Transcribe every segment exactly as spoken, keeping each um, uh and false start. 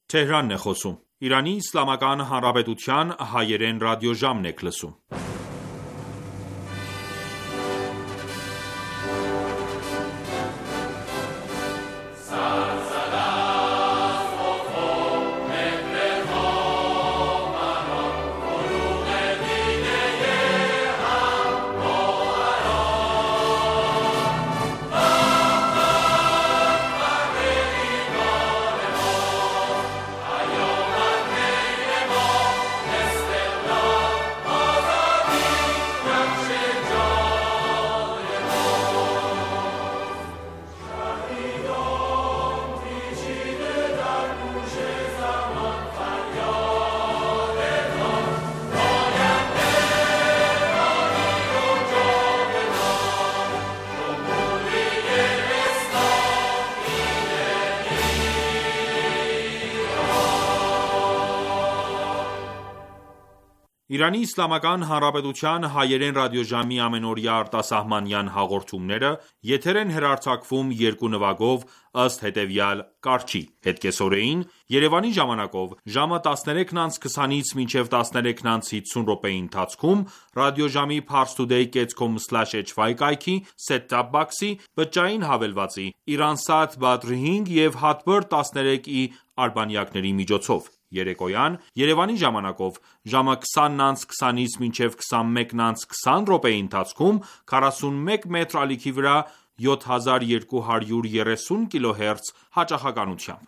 Թեհրանն է խոսում։ Իրանի Իսլամական Հանրապետության հայերեն ռադիոժամն եք լսում։ Իրանի Իսլամական Հանրապետության հայերեն ռադիոժամի ամենօրյա արտասահմանյան հաղորդումները եթեր են հեռարձակվում երկու նվագով ըստ հետևյալ կարգի. Հետկեսօրեին Երևանի ժամանակով ժամը տասներեքն անց քսանից մինչև տասներեքն անց հիսուն րոպեի ընթացքում ռադիոժամի parstoday dot com slash h y կայքի set-top box-ի բջջային հավելվածի Iransat Badr հինգ և Hotbird տասներեք ի արբանյակների միջոցով։ Երեկոյան Երևանի ժամանակով ժամը քսանն անց քսանից մինչև քսանմեկն անց քսան րոպեի ընթացքում քառասունմեկ մետր ալիքի վրա յոթ հազար երկու հարյուր երեսուն կիլոհերց հաճախականությամբ։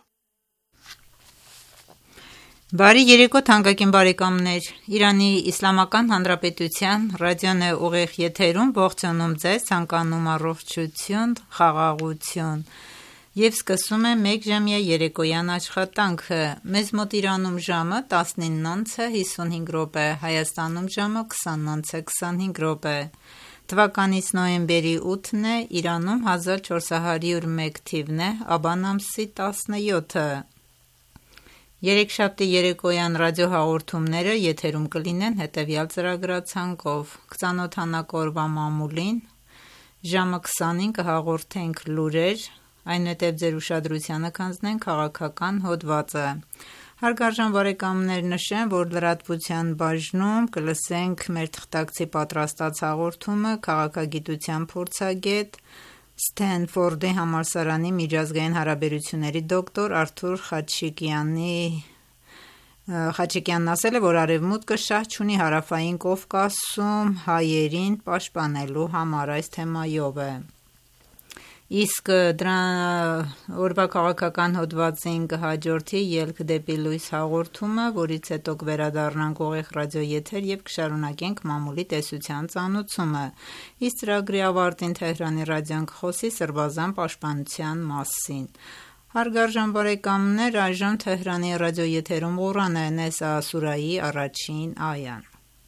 Բարի երեկո թանկագին բարեկամներ, Իրանի Իսլամական Հանրապետության ռադիոն է ուղիղ եթերում, ողջունում ձեզ, ցանկանում առողջություն, խաղաղություն և սկսում է մեկ ժամյա երեկոյան աշխատանքը։ Մեզ մոտ Իրանում ժամը տասնինն անց է հիսունհինգ րոպե, Հայաստանում ժամը քսանն անց է քսանհինգ րոպե։ Թվականից նոյեմբերի ութն է, Իրանում հազար չորս հարյուր մեկ թիվն է, աբան ամսի տասնյոթը։ Երեքշաբթի երեկոյան ռադիոհաղորդումները եթերում կլինեն հետևյալ ծրագրացանկով. Կծանոթանանք օրվա մամուլին, ժամը քսանին կհաղորդենք լուրեր, այնուհետև ձեր ուշադրությանը կանցնենք քաղաքական հոդվածը։ Հարգարժան բարեկամներ, նշեմ, որ լրատվության բաժնում կլսենք մեր թղթակցի պատրաստած հաղորդումը քաղաքագիտության փորձագետ Սթենֆորդի համալսարանի միջազգային հարաբերությունների դոկտոր Արթուր Խաչիկյանի Խաչիկյանն ասել է, որ Արևմուտքը շահ չունի Հարավային Կովկասում հայերին պաշտպանելու համար, այս թեմայով է։ Իսկ դրա օրվա քաղաքական հոդվածին կհաջորդի ելք դեպի լույս հաղորդումը, որից հետո կվերադառնանք ուղիղ ռադիոեթեր և կշարունակենք մամուլի տեսության ծանոթումը։ Իսկ ծրագրի ավարտին Թեհրանի ռադիոն կխոսի Սրբազան պաշտպանության մասին։ Հարգարժան բարեկամներ, այժմ Թեհրանի ռադիոեթերում Ղուրան է, Նեսա սուրայի առաջին այան։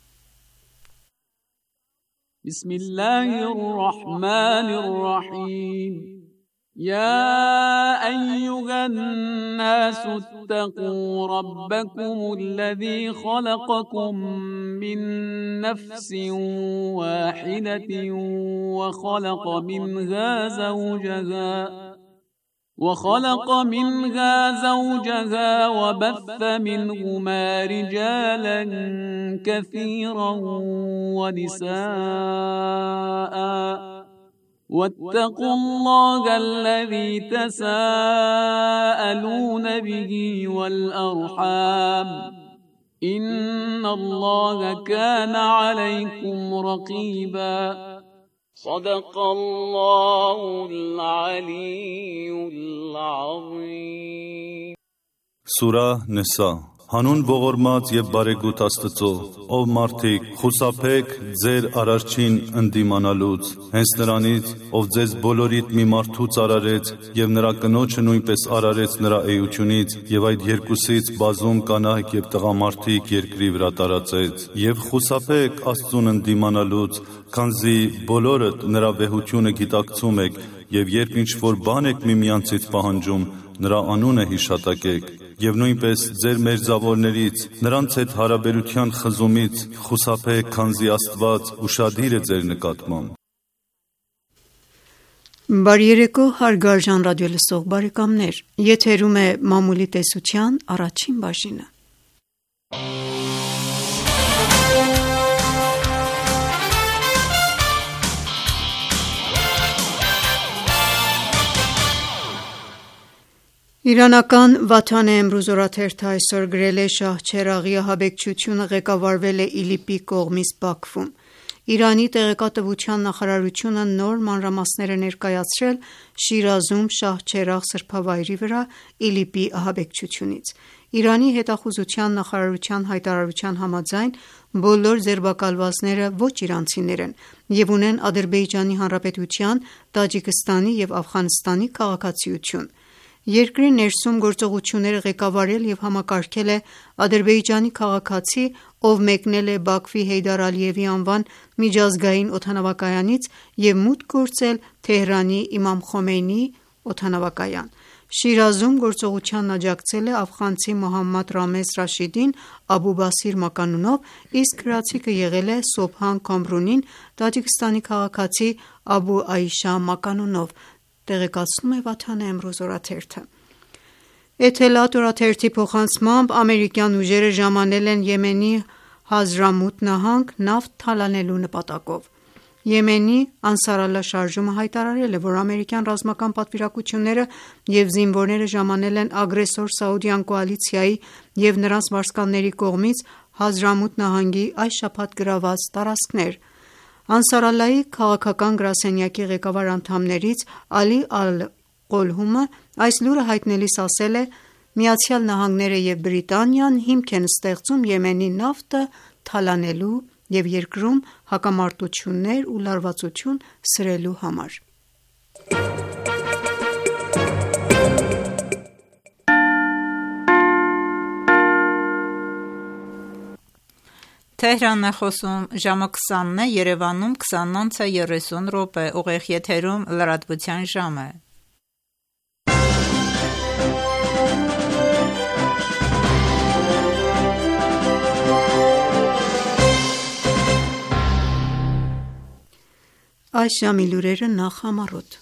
بسم الله الرحمن الرحيم يا أيها الناس اتقوا ربكم الذي خلقكم من نفس واحدة وخلق منها زوجها وخلق منها زوجها وبث منهما رجالا كثيرا ونساء واتقوا الله الذي تساءلون به والأرحام إن الله كان عليكم رقيبا صدق الله العلي العظيم Սուրահ Նեսա Հանուն ողորմած և բարեգութ Աստծո, ով մարդիկ, խուսափեք ձեր Արարչին ընդդիմանալուց, հենց նրանից, ով ձեզ բոլորիդ մի մարդուց արարեց և նրա կնոջը նույնպես արարեց նրա էությունից և այդ երկուսից բազում կանայք և տղամարդիկ երկրի վրա տարածեց, և խուսափեք Աստծուն ընդդիմանալուց, քանզի բոլորդ նրա վեհությունը գիտակցում եք և երբ ինչ-որ բան եք միմյանցից պահանջում, նրա անունը հիշատակեք և նույնպես ձեր մերձավորներից, նրանց հետ հարաբերության խզումից խուսափեք, քանզի Աստված ուշադիր է ձեր նկատմամբ։ Բարի երեկո, հարգարժան ռադիոլսող բարեկամներ, եթերում է մամուլի տեսության առաջին բաժինը։ Իրանական Վաթան Էմրուզ օրաթերթը այսօր գրել է Շահչերաղի ահաբեկչությունը ղեկավարվել է ԻԼԻՊ-ի կողմից Բաքվում։ Իրանի տեղեկատվության նախարարությունը նոր մանրամասներ է ներկայացրել Շիրազում Շահչերաղ սրբավայրի վրա ԻԼԻՊ-ի ահաբեկչությունից։ Իրանի հետախուզության նախարարության հայտարարության համաձայն բոլոր ձերբակալվածները ոչ իրանցիներ են և ունեն Ադրբեջանի Հանրապետության, Տաջիկստանի և Աֆղանստանի քաղաքացիություն։ Երկրի ներսում գործողությունները ղեկավարել և համակարգել է Ադրբեջանի քաղաքացի, ով մեկնել է Բաքվի Հեյդար Ալիևի անվան միջազգային օդանավակայանից և մուտք գործել Թեհրանի Իմամ Խոմեյնիի օդանավակայան։ Շիրազում գործողությանն աջակցել է աֆղանցի Մոհամմադ Ռամեզ Ռաշիդին Աբու Բասիր մականունով, իսկ հրացիկը եղել է Սոբհան Քամրունին Տաջիկստանի քաղաքացի Աբու Այշա մականունով, տեղեկացնում է Վաթան Էմրուզ օրաթերթը։ Էթելատ օրաթերթի փոխանցմամբ ամերիկյան ուժերը ժամանել են Եմենի Հազրամութ նահանգ նավթ թալանելու նպատակով։ Եմենի Անսար Ալլահ շարժումը հայտարարել է, որ ամերիկյան ռազմական պատվիրակությունները և զինվորները ժամանել են ագրեսոր Սաուդյան կոալիցիայի և նրանց վարձկանների կողմից Հազրամութ նահանգի այս շաբաթ գրաված տարածքներ։ Անսար Ալլահի քաղաքական գրասենյակի ղեկավար անդամներից Ալի Ալ-Կոլհումը այս լուրը հայտնելիս ասել է. «ԱՄՆ-ը և Բրիտանիան հիմք են ստեղծում Եմենի նավթը թալանելու և երկրում հակամարտություններ ու լարվածություն սրելու համար»։ Թեհրանն է խոսում, ժամը քսանն է, Երևանում քսանինը երեսուն րոպե, ուղիղ եթերում լրատվության ժամ է։ Այս ժամի լուրերը նախ համառոտ։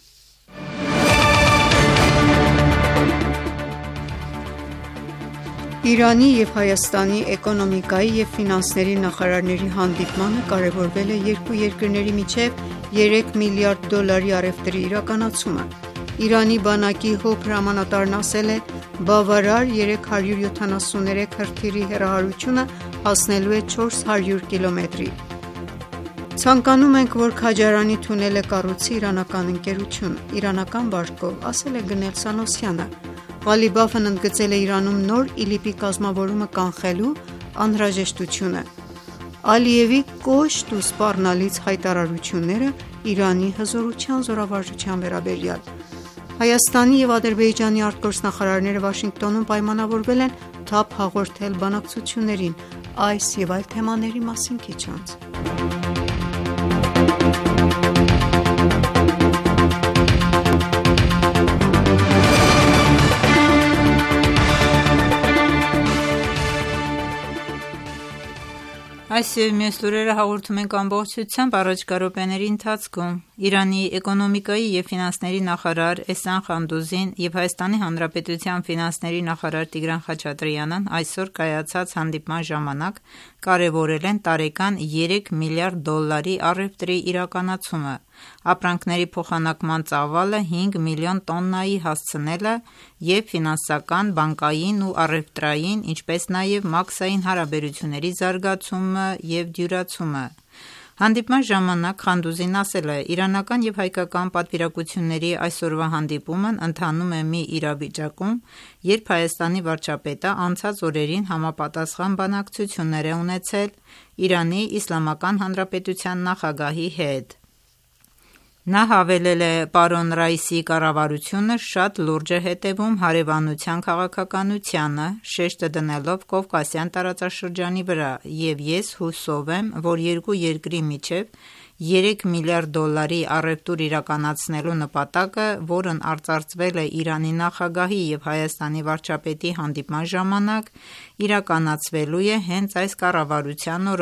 Իրանի և Հայաստանի էկոնոմիկայի և ֆինանսների նախարարների հանդիպմանը կարևորվել է երկու երկրների միջև երեք միլիարդ դոլարի առևտրի իրականացումը։ Իրանի բանակի հոբ հրամանատարն ասել է. «Բավարար երեք հարյուր յոթանասուններեք հրթիռի հեռահարությունը հասնելու է չորս հարյուր կիլոմետրի»։ Ցանկանում ենք, որ Քաջարանի թունելը կառուցի իրանական ընկերություն, իրանական վարկով, ասել է Գնել Սանոսյանը։ Ղալիբաֆն ընդգծել է Իրանում նոր ԻԼԻՊ-ի կազմավորումը կանխելու անհրաժեշտությունը։ Ալիևի կոշտ ու սպառնալից հայտարարությունները Իրանի հզորության զորավարժության վերաբերյալ։ Հայաստանի և Ադրբեջանի արտգործնախարարները Վաշինգտոնում պայմանավորվել են թափ հաղորդել բանակցություններին։ Այս և այլ թեմաների մասին քիչ անց։ Այս և մյուս լուրերը հաղորդում ենք ամբողջությամբ առաջիկա րոպեների ընթացքում։ Իրանի էկոնոմիկայի և ֆինանսների նախարար Էհսան Խանդուզին և Հայաստանի Հանրապետության ֆինանսների նախարար Տիգրան Խաչատրյանն այսօր կայացած հանդիպման ժամանակ կարևորել են տարեկան երեք միլիարդ դոլարի առևտրի իրականացումը, ապրանքների փոխանակման ծավալը հինգ միլիոն տոննայի հասցնելը և ֆինանսական, բանկային ու առևտրային, ինչպես նաև մաքսային հարաբերությունների զարգացումը և դյուրացումը։ Հանդիպման ժամանակ Խանդուզին ասել է. «Իրանական և հայկական պատվիրակությունների այսօրվա հանդիպումն ընթանում է մի իրավիճակում, երբ Հայաստանի վարչապետը անցած օրերին համապատասխան բանակցություններ է ունեցել Իրանի Իսլամական Հանրապետության նախագահի հետ»։ Նա հավելել է. «Պարոն Ռայիսի կառավարությունը շատ լուրջ է հետևում հարևանության քաղաքականությանը, շեշտը դնելով Կովկասյան տարածաշրջանի վրա, և ես հուսով եմ, որ երկու երկրի միջև երեք միլիարդ դոլարի առևտուր իրականացնելու նպատակը, որն արծարծվել է Իրանի նախագահի և Հայաստանի վարչապետի հանդիպման ժամանակ, իրականացվելու է հենց այս կառավարության օրոք։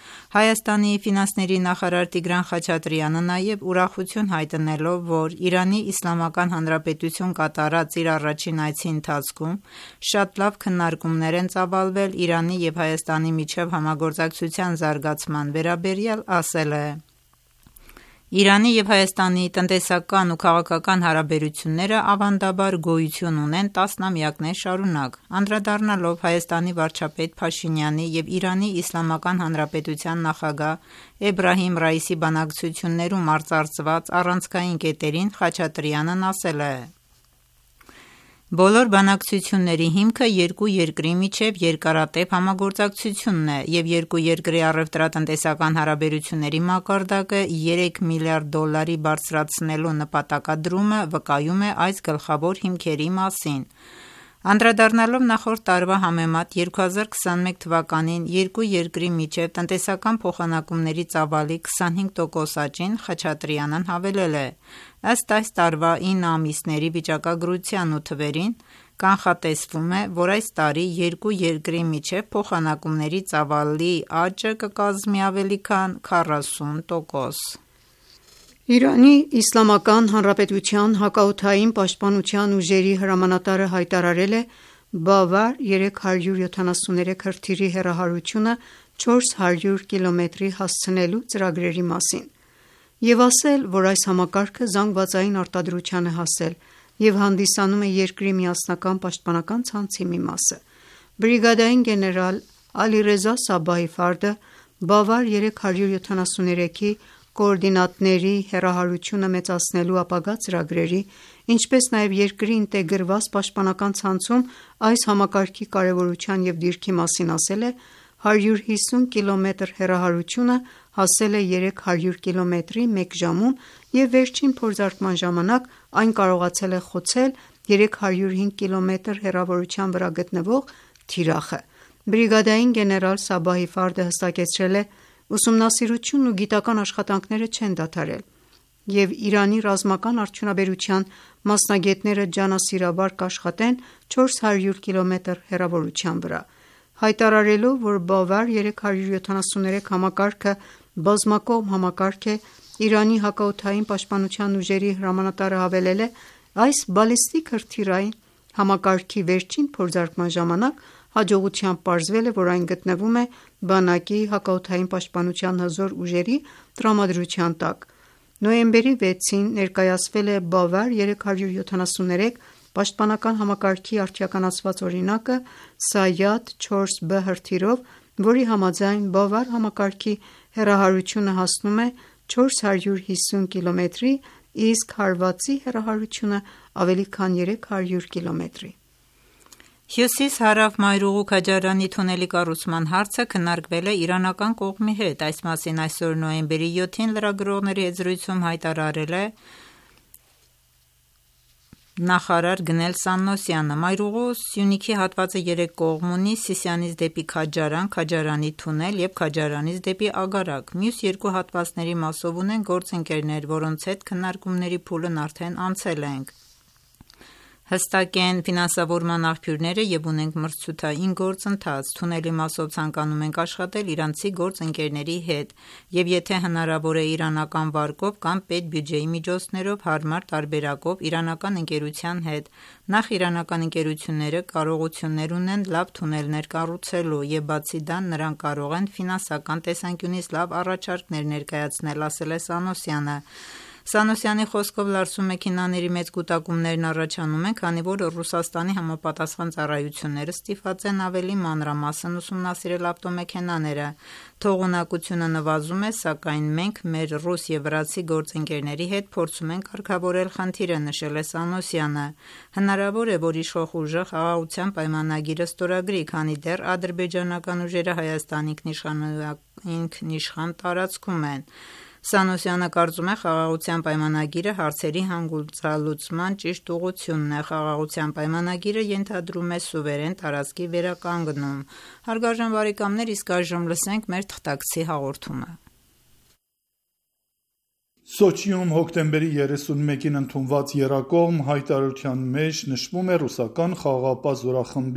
Հայաստանի ֆինանսների նախարար Տիգրան Խաչատրյանը նաև ուրախություն հայտնելով, որ Իրանի Իսլամական Հանրապետություն կատարած իր առաջին այցի ընթացքում շատ լավ քննարկումներ են ծավալվել Իրանի և Հայաստանի միջև համագործակցության զարգացման վերաբերյալ, ասել է. Իրանի և Հայաստանի տնտեսական ու քաղաքական հարաբերությունները ավանդաբար գոյություն ունեն տասնամյակներ շարունակ: Անդրադառնալով Հայաստանի վարչապետ Փաշինյանի և Իրանի Իսլամական Հանրապետության նախագահ Էբրահիմ Ռայիսի բանակցություններում արծարծված առանցքային կետերին, Խաչատրյանն ասել է. Բոլոր բանակցությունների հիմքը երկու երկրի միջև երկարատև համագործակցությունն է և երկու երկրի առևտրատնտեսական հարաբերությունների մակարդակը երեք միլիարդ դոլարի բարձրացնելու նպատակադրումը վկայում է այս գլխավոր հիմքերի մասին: Անդրադառնալով նախորդ տարվա համեմատ երկու հազար քսաներկու թվականին երկու երկրի միջև տնտեսական փոխանակումների ծավալի քսանհինգ տոկոս աճին, Խաչատրյանն հավելել է. Ըստ այս տարվա ինը ամիսների վիճակագրության ու թվերին, կանխատեսվում է, որ այս տարի երկու երկրի միջև փոխանակումների ծավալի աճը կկազմի ավելի քան քառասուն տոկոս: Իրանի Իսլամական Հանրապետության հակաօդային պաշտպանության ուժերի հրամանատարը հայտարարել է Բավար երեք հարյուր յոթանասուններեք հրթիռի հեռահարությունը չորս հարյուր կիլոմետրի հասցնելու ծրագրերի մասին և ասել, որ այս համակարգը զանգվածային արտադրության է հասել և հանդիսանում է երկրի միասնական պաշտպանական ցանցի մի մասը: Բրիգադային գեներալ Ալիռեզա Սաբահի ֆարդը Բավար երեք հարյուր յոթանասուններեքի կոորդինատների հեռահարությունը մեծացնելու ապագա ծրագրերի, ինչպես նաև երկրի ինտեգրված պաշտպանական ցանցում այս համակարգի կարևորության և դիրքի մասին ասել է. հարյուր հիսուն կիլոմետր հեռահարությունը հասել է երեք հարյուր կիլոմետրի մեկ ժամում և վերջին փորձարկման ժամանակ այն կարողացել է խոցել երեք հարյուր հինգ կիլոմետր հեռավորության վրա գտնվող թիրախը: Բրիգադային գեներալ Սաբահի ֆարդը հստակեցրել է. ուսումնասիրությունն ու գիտական աշխատանքները չեն դադարել և Իրանի ռազմական արդյունաբերության մասնագետները ջանասիրաբար կաշխատեն չորս հարյուր կիլոմետր հեռավորության վրա: Հայտարարելով, որ Բավար երեք հարյուր յոթանասուններեք համակարգը բազմակողմ համակարգ է, Իրանի հակաօդային պաշտպանության ուժերի հրամանատարը հավելել է. այս բալիստիկ հրթիռային համակարգի վերջին փորձարկման ժամանակ հաջողությամբ պարզվել է, որ այն գտնվում է բանակի հակաօդային պաշտպանության հզոր ուժերի տրամադրության տակ: Նոյեմբերի վեցին ներկայացվել է Բավար երեք հարյուր յոթանասուններեք պաշտպանական համակարգի արդիականացված օրինակը Սայադ չորս B հրթիռով, որի համաձայն Բավար համակարգի հեռահարությունը հասնում է չորս հարյուր հիսուն կիլոմետրի, իսկ հարվածի հեռահարությունը ավելի քան երեք հարյուր կիլոմետրի: Հյուսիս-հարավ մայրուղու քաջարանի թունելի կառուցման հարցը քննարկվել է իրանական կողմի հետ: Այս մասին այսօր նոյեմբերի յոթին լրագրողների հետ զրույցում հայտարարել է նախարար Գնել Սաննոսյանը: Մայրուղու Սյունիքի հատվածը երեք կողմ ունի՝ Սիսիանից դեպի Քաջարան, Քաջարանի թունել և Քաջարանից դեպի Ագարակ: Մյուս երկու հատվածների մասով ունենք գործընկերներ, որոնց հետ քննարկումների փուլն արդեն անցել ենք: Հստակ են ֆինանսավորման աղբյուրները և ունենք մրցութային գործընթաց: Թունելի մասով ցանկանում ենք աշխատել իրանցի գործընկերների հետ և եթե հնարավոր է իրանական վարկով կամ պետբյուջեի միջոցներով հարմար տարբերակով իրանական ընկերության հետ: Նախ իրանական ընկերությունները կարողություններ ունեն լավ թունելներ կառուցելու և բացի դա նրանք կարող են ֆինանսական տեսանկյունից լավ առաջարկներ ներկայացնել, ասել է Սանոսյանը: Սանոսյանի խոսքով լարսում մեքենաների մեծ կուտակումներն առաջանում են, քանի որ Ռուսաստանի համապատասխան ծառայությունները ստիպված են ավելի մանրամասն ուսումնասիրել ավտոմեքենաները: Թողունակությունը նվազում է, սակայն մենք մեր ռուս և վրացի գործընկերների հետ փորձում ենք կարգավորել խնդիրը, նշել է Սանոսյանը: Հնարավոր է, որ իշխող ուժը խաղաղության պայմանագիրը ստորագրի, քանի դեռ ադրբեջանական ուժերը Հայաստանի ինքնիշխան տարածքում են: Սանոսյանը կարծում է խաղաղության պայմանագիրը հարցերի հանգուցալուծման ճիշտ ուղղությունն է: Խաղաղության պայմանագիրը ենթադրում է սուվերեն տարածքի վերականգնում: Հարգարժան բարեկամներ, իսկ այժմ լսենք մեր թղթակցի հաղորդումը: Սոչիում հոկտեմբերի երեսունմեկին ընդունված եռակողմ հայտարարության մեջ նշվում է ռուսական խաղաղապահ զորախմբի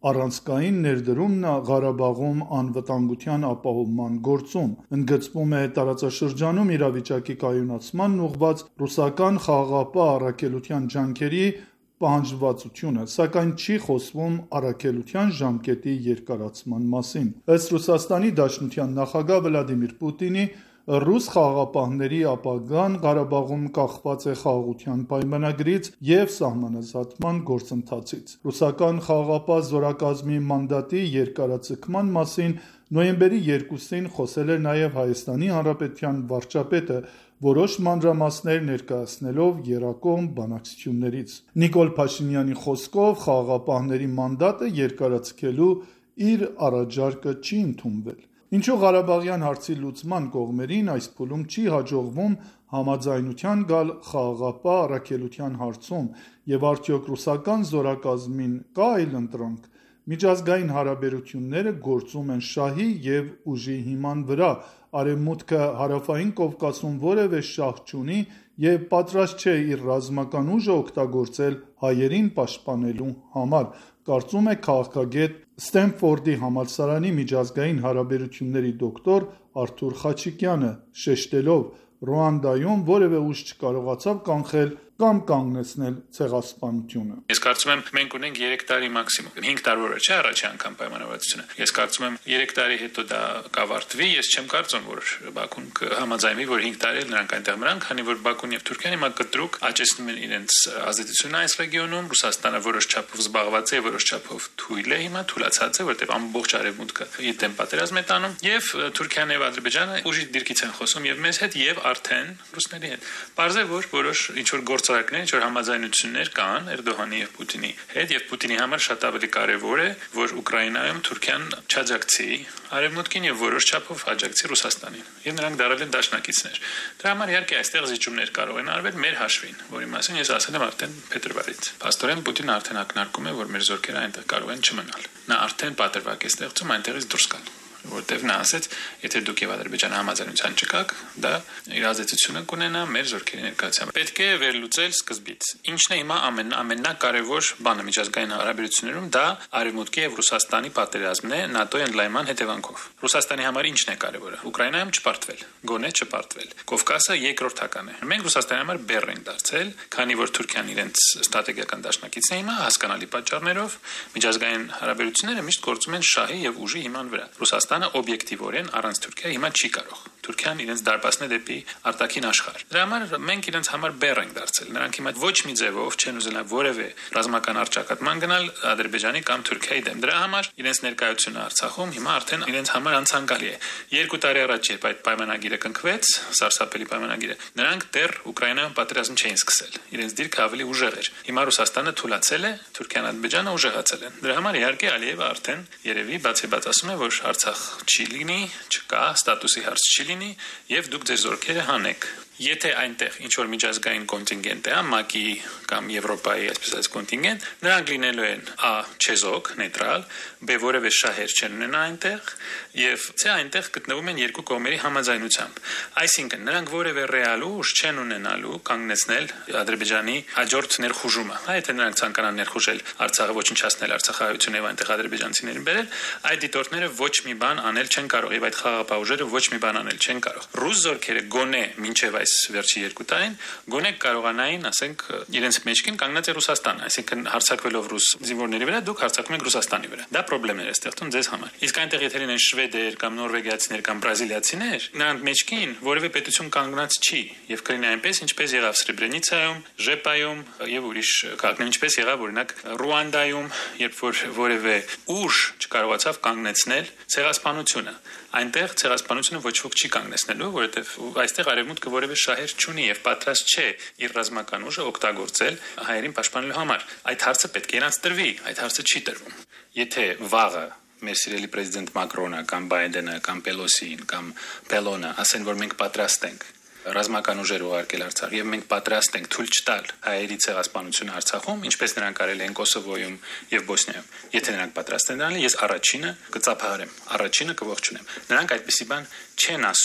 առանցքային ներդրումն է Ղարաբաղում անվտանգության ապահովման գործում։ Ընդգծվում է տարածաշրջանում իրավիճակի կայունացմանն ուղղված ռուսական խաղաղապահ առաքելության ջանքերի պահանջվածությունը, սակայն չի խոսվում առաքելության ժամկետի երկարացման մասին։ Ըստ Ռուսաստանի Դաշնության նախագահ Վլադիմիր Պուտինի, ռուս խաղաղապահների ապագան Ղարաբաղում կախված է խաղաղության պայմանագրից և սահմանազատման գործընթացից։ Ռուսական խաղաղապահ զորակազմի մանդատի երկարաձգման մասին նոյեմբերի երկուսին խոսել էր նաև Հայաստանի Հանրապետության վարչապետը, որոշ մանրամասներ ներկայացնելով եռակողմ բանակցություններից։ Նիկոլ Փաշինյանի խոսքով խաղաղապահների մանդատը երկարաձգելու իր առաջարկը չի ընդունվել։ Ինչու Ղարաբաղյան հարցի լուծման կողմերին այս փուլում չի հաջողվում համաձայնության գալ խաղաղապահ առաքելության հարցում և արդյոք ռուսական զորակազմին կա այլընտրանք։ Միջազգային հարաբերությունները գործում են շահի և ուժի հիման վրա, Արևմուտքը Հարավային Կովկասում որևէ շահ չունի և պատրաստ չէ իր ռազմական ուժը օգտագործել հայերին պաշտպանելու համար, կարծում է քաղաքագետ, Սթենֆորդի համալսարանի միջազգային հարաբերությունների դոկտոր Արթուր Խաչիկյանը, շեշտելով. Ռուանդայում որևէ ուժ չկարողացավ կանխել կամ կանգնեցնել ցեղասպանությունը։ Ես կարծում եմ մենք ունենք երեք տարի մաքսիմում, հինգ տարվա չէ առաջի անգամ պայմանավորվածությունը։ Ես կարծում եմ երեք տարի հետո դա կավարտվի, ես չեմ կարծում, որ Բաքուն կհամաձայնվի, որ հինգ տարի նրանք այնտեղ մնան, քանի որ Բաքուն եւ Թուրքիան հիմա կտրուկ աճեցնում են իրենց ազդեցությունը այս ռեգիոնում, Ռուսաստանը որոշ չափով զբաղված է, որոշ չափով թույլ է հիմա, թուլացած է, որտեղ ամբողջ արևմուտքը իր դեմ պատերազմ է տանում, եւ Թուրքիան եւ Ադրբեջանը ուժի դիրքից են խոսում եւ մեզ հետ եւ արդեն ռուսների հետ։ Պարզ է, որ որոշ ինչ որ գործարքներ, ինչ որ համաձայնություններ կան Էրդողանի եւ Պուտինի հետ եւ Պուտինի համար շատ ավելի կարեւոր է, որ Ուկրաինայում Թուրքիան չաջակցի արևմուտքին եւ որոշ չափով աջակցի Ռուսաստանին։ Եվ նրանք դարել են դաշնակիցներ։ Դրա համար իհարկե այստեղ զիջումներ կարող են արվել մեր հաշվին, որի մասին ես ասել եմ արդեն փետրվարից։ Փաստորեն Պուտինը արդեն ակնարկում է, որ մեր զորքերը այնտեղ կարող են չմնալ։ Նա արդեն պատրվակ է ստեղծում այնտեղից դուրս գալ, որտեղ նա ասեց, եթե դուք եւ Ադրբեջանը համաձայնության չկաք, դա իր ազդեցությունը կունենա մեր զորքերի ներկայությամբ։ Պետք է վերլուծել սկզբից։ Ինչն է հիմա ամեն ամենակարևոր բանը միջազգային հարաբերություններում, դա Արևմուտքի եւ Ռուսաստանի պատերազմն է ՆԱՏՕ-ի ընդլայնման հետևանքով։ Ռուսաստանի համար ինչն է կարևորը։ Ուկրաինայում չպարտվել, գոնե չպարտվել։ Կովկասը երկրորդական է։ Մենք Ռուսաստանի համար բեռ ենք դարձել, քանի որ Թուրքիան իրենց ստրատեգիական դաշնակիցն է հիմա հասկանալի պատճառներով, միջազգային հարաբերությունները միշտ գործում են շահի եւ ուժի հիման վրա։ Ռուսաստանը օբյեկտիվորեն առանց Թուրքիայի հիմա չի կարող։ Թուրքիան իրենց դարպասն է դեպի արտաքին աշխարհ։ Դրա համար մենք իրենց համար բեռ ենք դարձել։ Նրանք հիմա ոչ մի ձևով չեն ուզել որևէ ռազմական առճակատման գնալ Ադրբեջանի կամ Թուրքիայի դեմ։ Դրա համար իրենց ներկայությունը Արցախում հիմա արդեն իրենց համար անցանկալի է։ Երկու տարի առաջ երբ այդ պայմանագիրը կնքվեց, սարսափելի պայմանագիրը, նրանք դեռ Ուկրաինայում պատերազմ չէին սկսել։ Իրենց դիրքը ավելի ուժեղ էր։ Հիմա Ռուսաստանը թուլացել է, Թուրքիան, Ադրբեջանը ուժեղացել են։ Դրա համար իհարկե Ալիևը արդեն երևի բացի-բաց ասում է, որ Արցախ չի լինի, չկա, ստատուսի հարց չի լինի եւ դուք ձեր զորքերը հանեք։ Եթե այնտեղ ինչ որ միջազգային կոնտինգենտ է, ՄԱԿ-ի կամ Եվրոպայի այսպես կոնտինգենտ, նրանք լինելու են Ա. չեզոք, նեյտրալ, Բ. որևէ շահեր չեն ունենա այնտեղ եւ C. այնտեղ գտնվում են երկու կողմերի համաձայնությամբ։ Այսինքն նրանք որևէ ռեալ ուժ չեն ունենալու կանգնեցնել Ադրբեջանի հաջորդ ներխուժումը։ Եթե նրանք ցանկանան ներխուժել Արցախը, ոչնչացնել Արցախահայությունը եւ այնտեղ ադրբեջանցիներին բերել, այդ դիտորդները ոչ մի բան անել չեն կարող եւ այդ խաղաղապահ ուժերը ոչ մի բան անել չեն կարող։ Ռուս զորքերը գոնե մինչեւ այս վերջի երկու տարին գոնե կարողանային, ասենք, իրենց մեջքին կանգնած է Ռուսաստանը, այսինքն հարձակվելով ռուս զինվորների վրա, դուք հարձակվում եք Ռուսաստանի վրա։ Դա խնդիրներ է ստեղծում ձեզ համար։ Իսկ այնտեղ եթե լինեն շվեդեր կամ նորվեգիացիներ կամ բրազիլիացիներ, նրանք մեջքին որևէ պետություն կանգնած չի եւ կլինի այնպես, ինչպես եղավ Սրեբրենիցայում, Ժեպայում եւ ուրիշ քաղաքներում, ինչպես եղավ օրինակ Ռուանդայում, երբ որ որևէ ուժ չկարողացավ կանգնեցնել ցեղասպանությունը։ Այնտեղ ցեղասպանությունը ոչ ոք չի կանգնեցնելու, որովհետեւ այստեղ արևմուտքը որևէ շահեր չունի եւ պատրաստ չէ իր ռազմական ուժը օգտագործել հայերին պաշտպանելու համար։ Այդ հարցը պետք է իրանց տրվի, այդ հարցը չի տրվում։ Եթե վաղը մեր սիրելի պրեզիդենտ Մակրոնը կամ Բայդենը կամ Պելոսին կամ Պելոնը ասեն, որ մենք պատրաստ ենք ռազմական ուժեր ուղարկել Արցախ եւ մենք պատրաստ ենք թույլ չտալ հայերի ցեղասպանությունը Արցախում, ինչպես նրանք արել են Կոսովոյում եւ Բոսնիայում։ Եթե նրանք պատրաստ են դրանալ, ես առաջինը կծափահարեմ, առաջինը կողջունեմ։ Նրանք այդպիսի բան չեն ասում,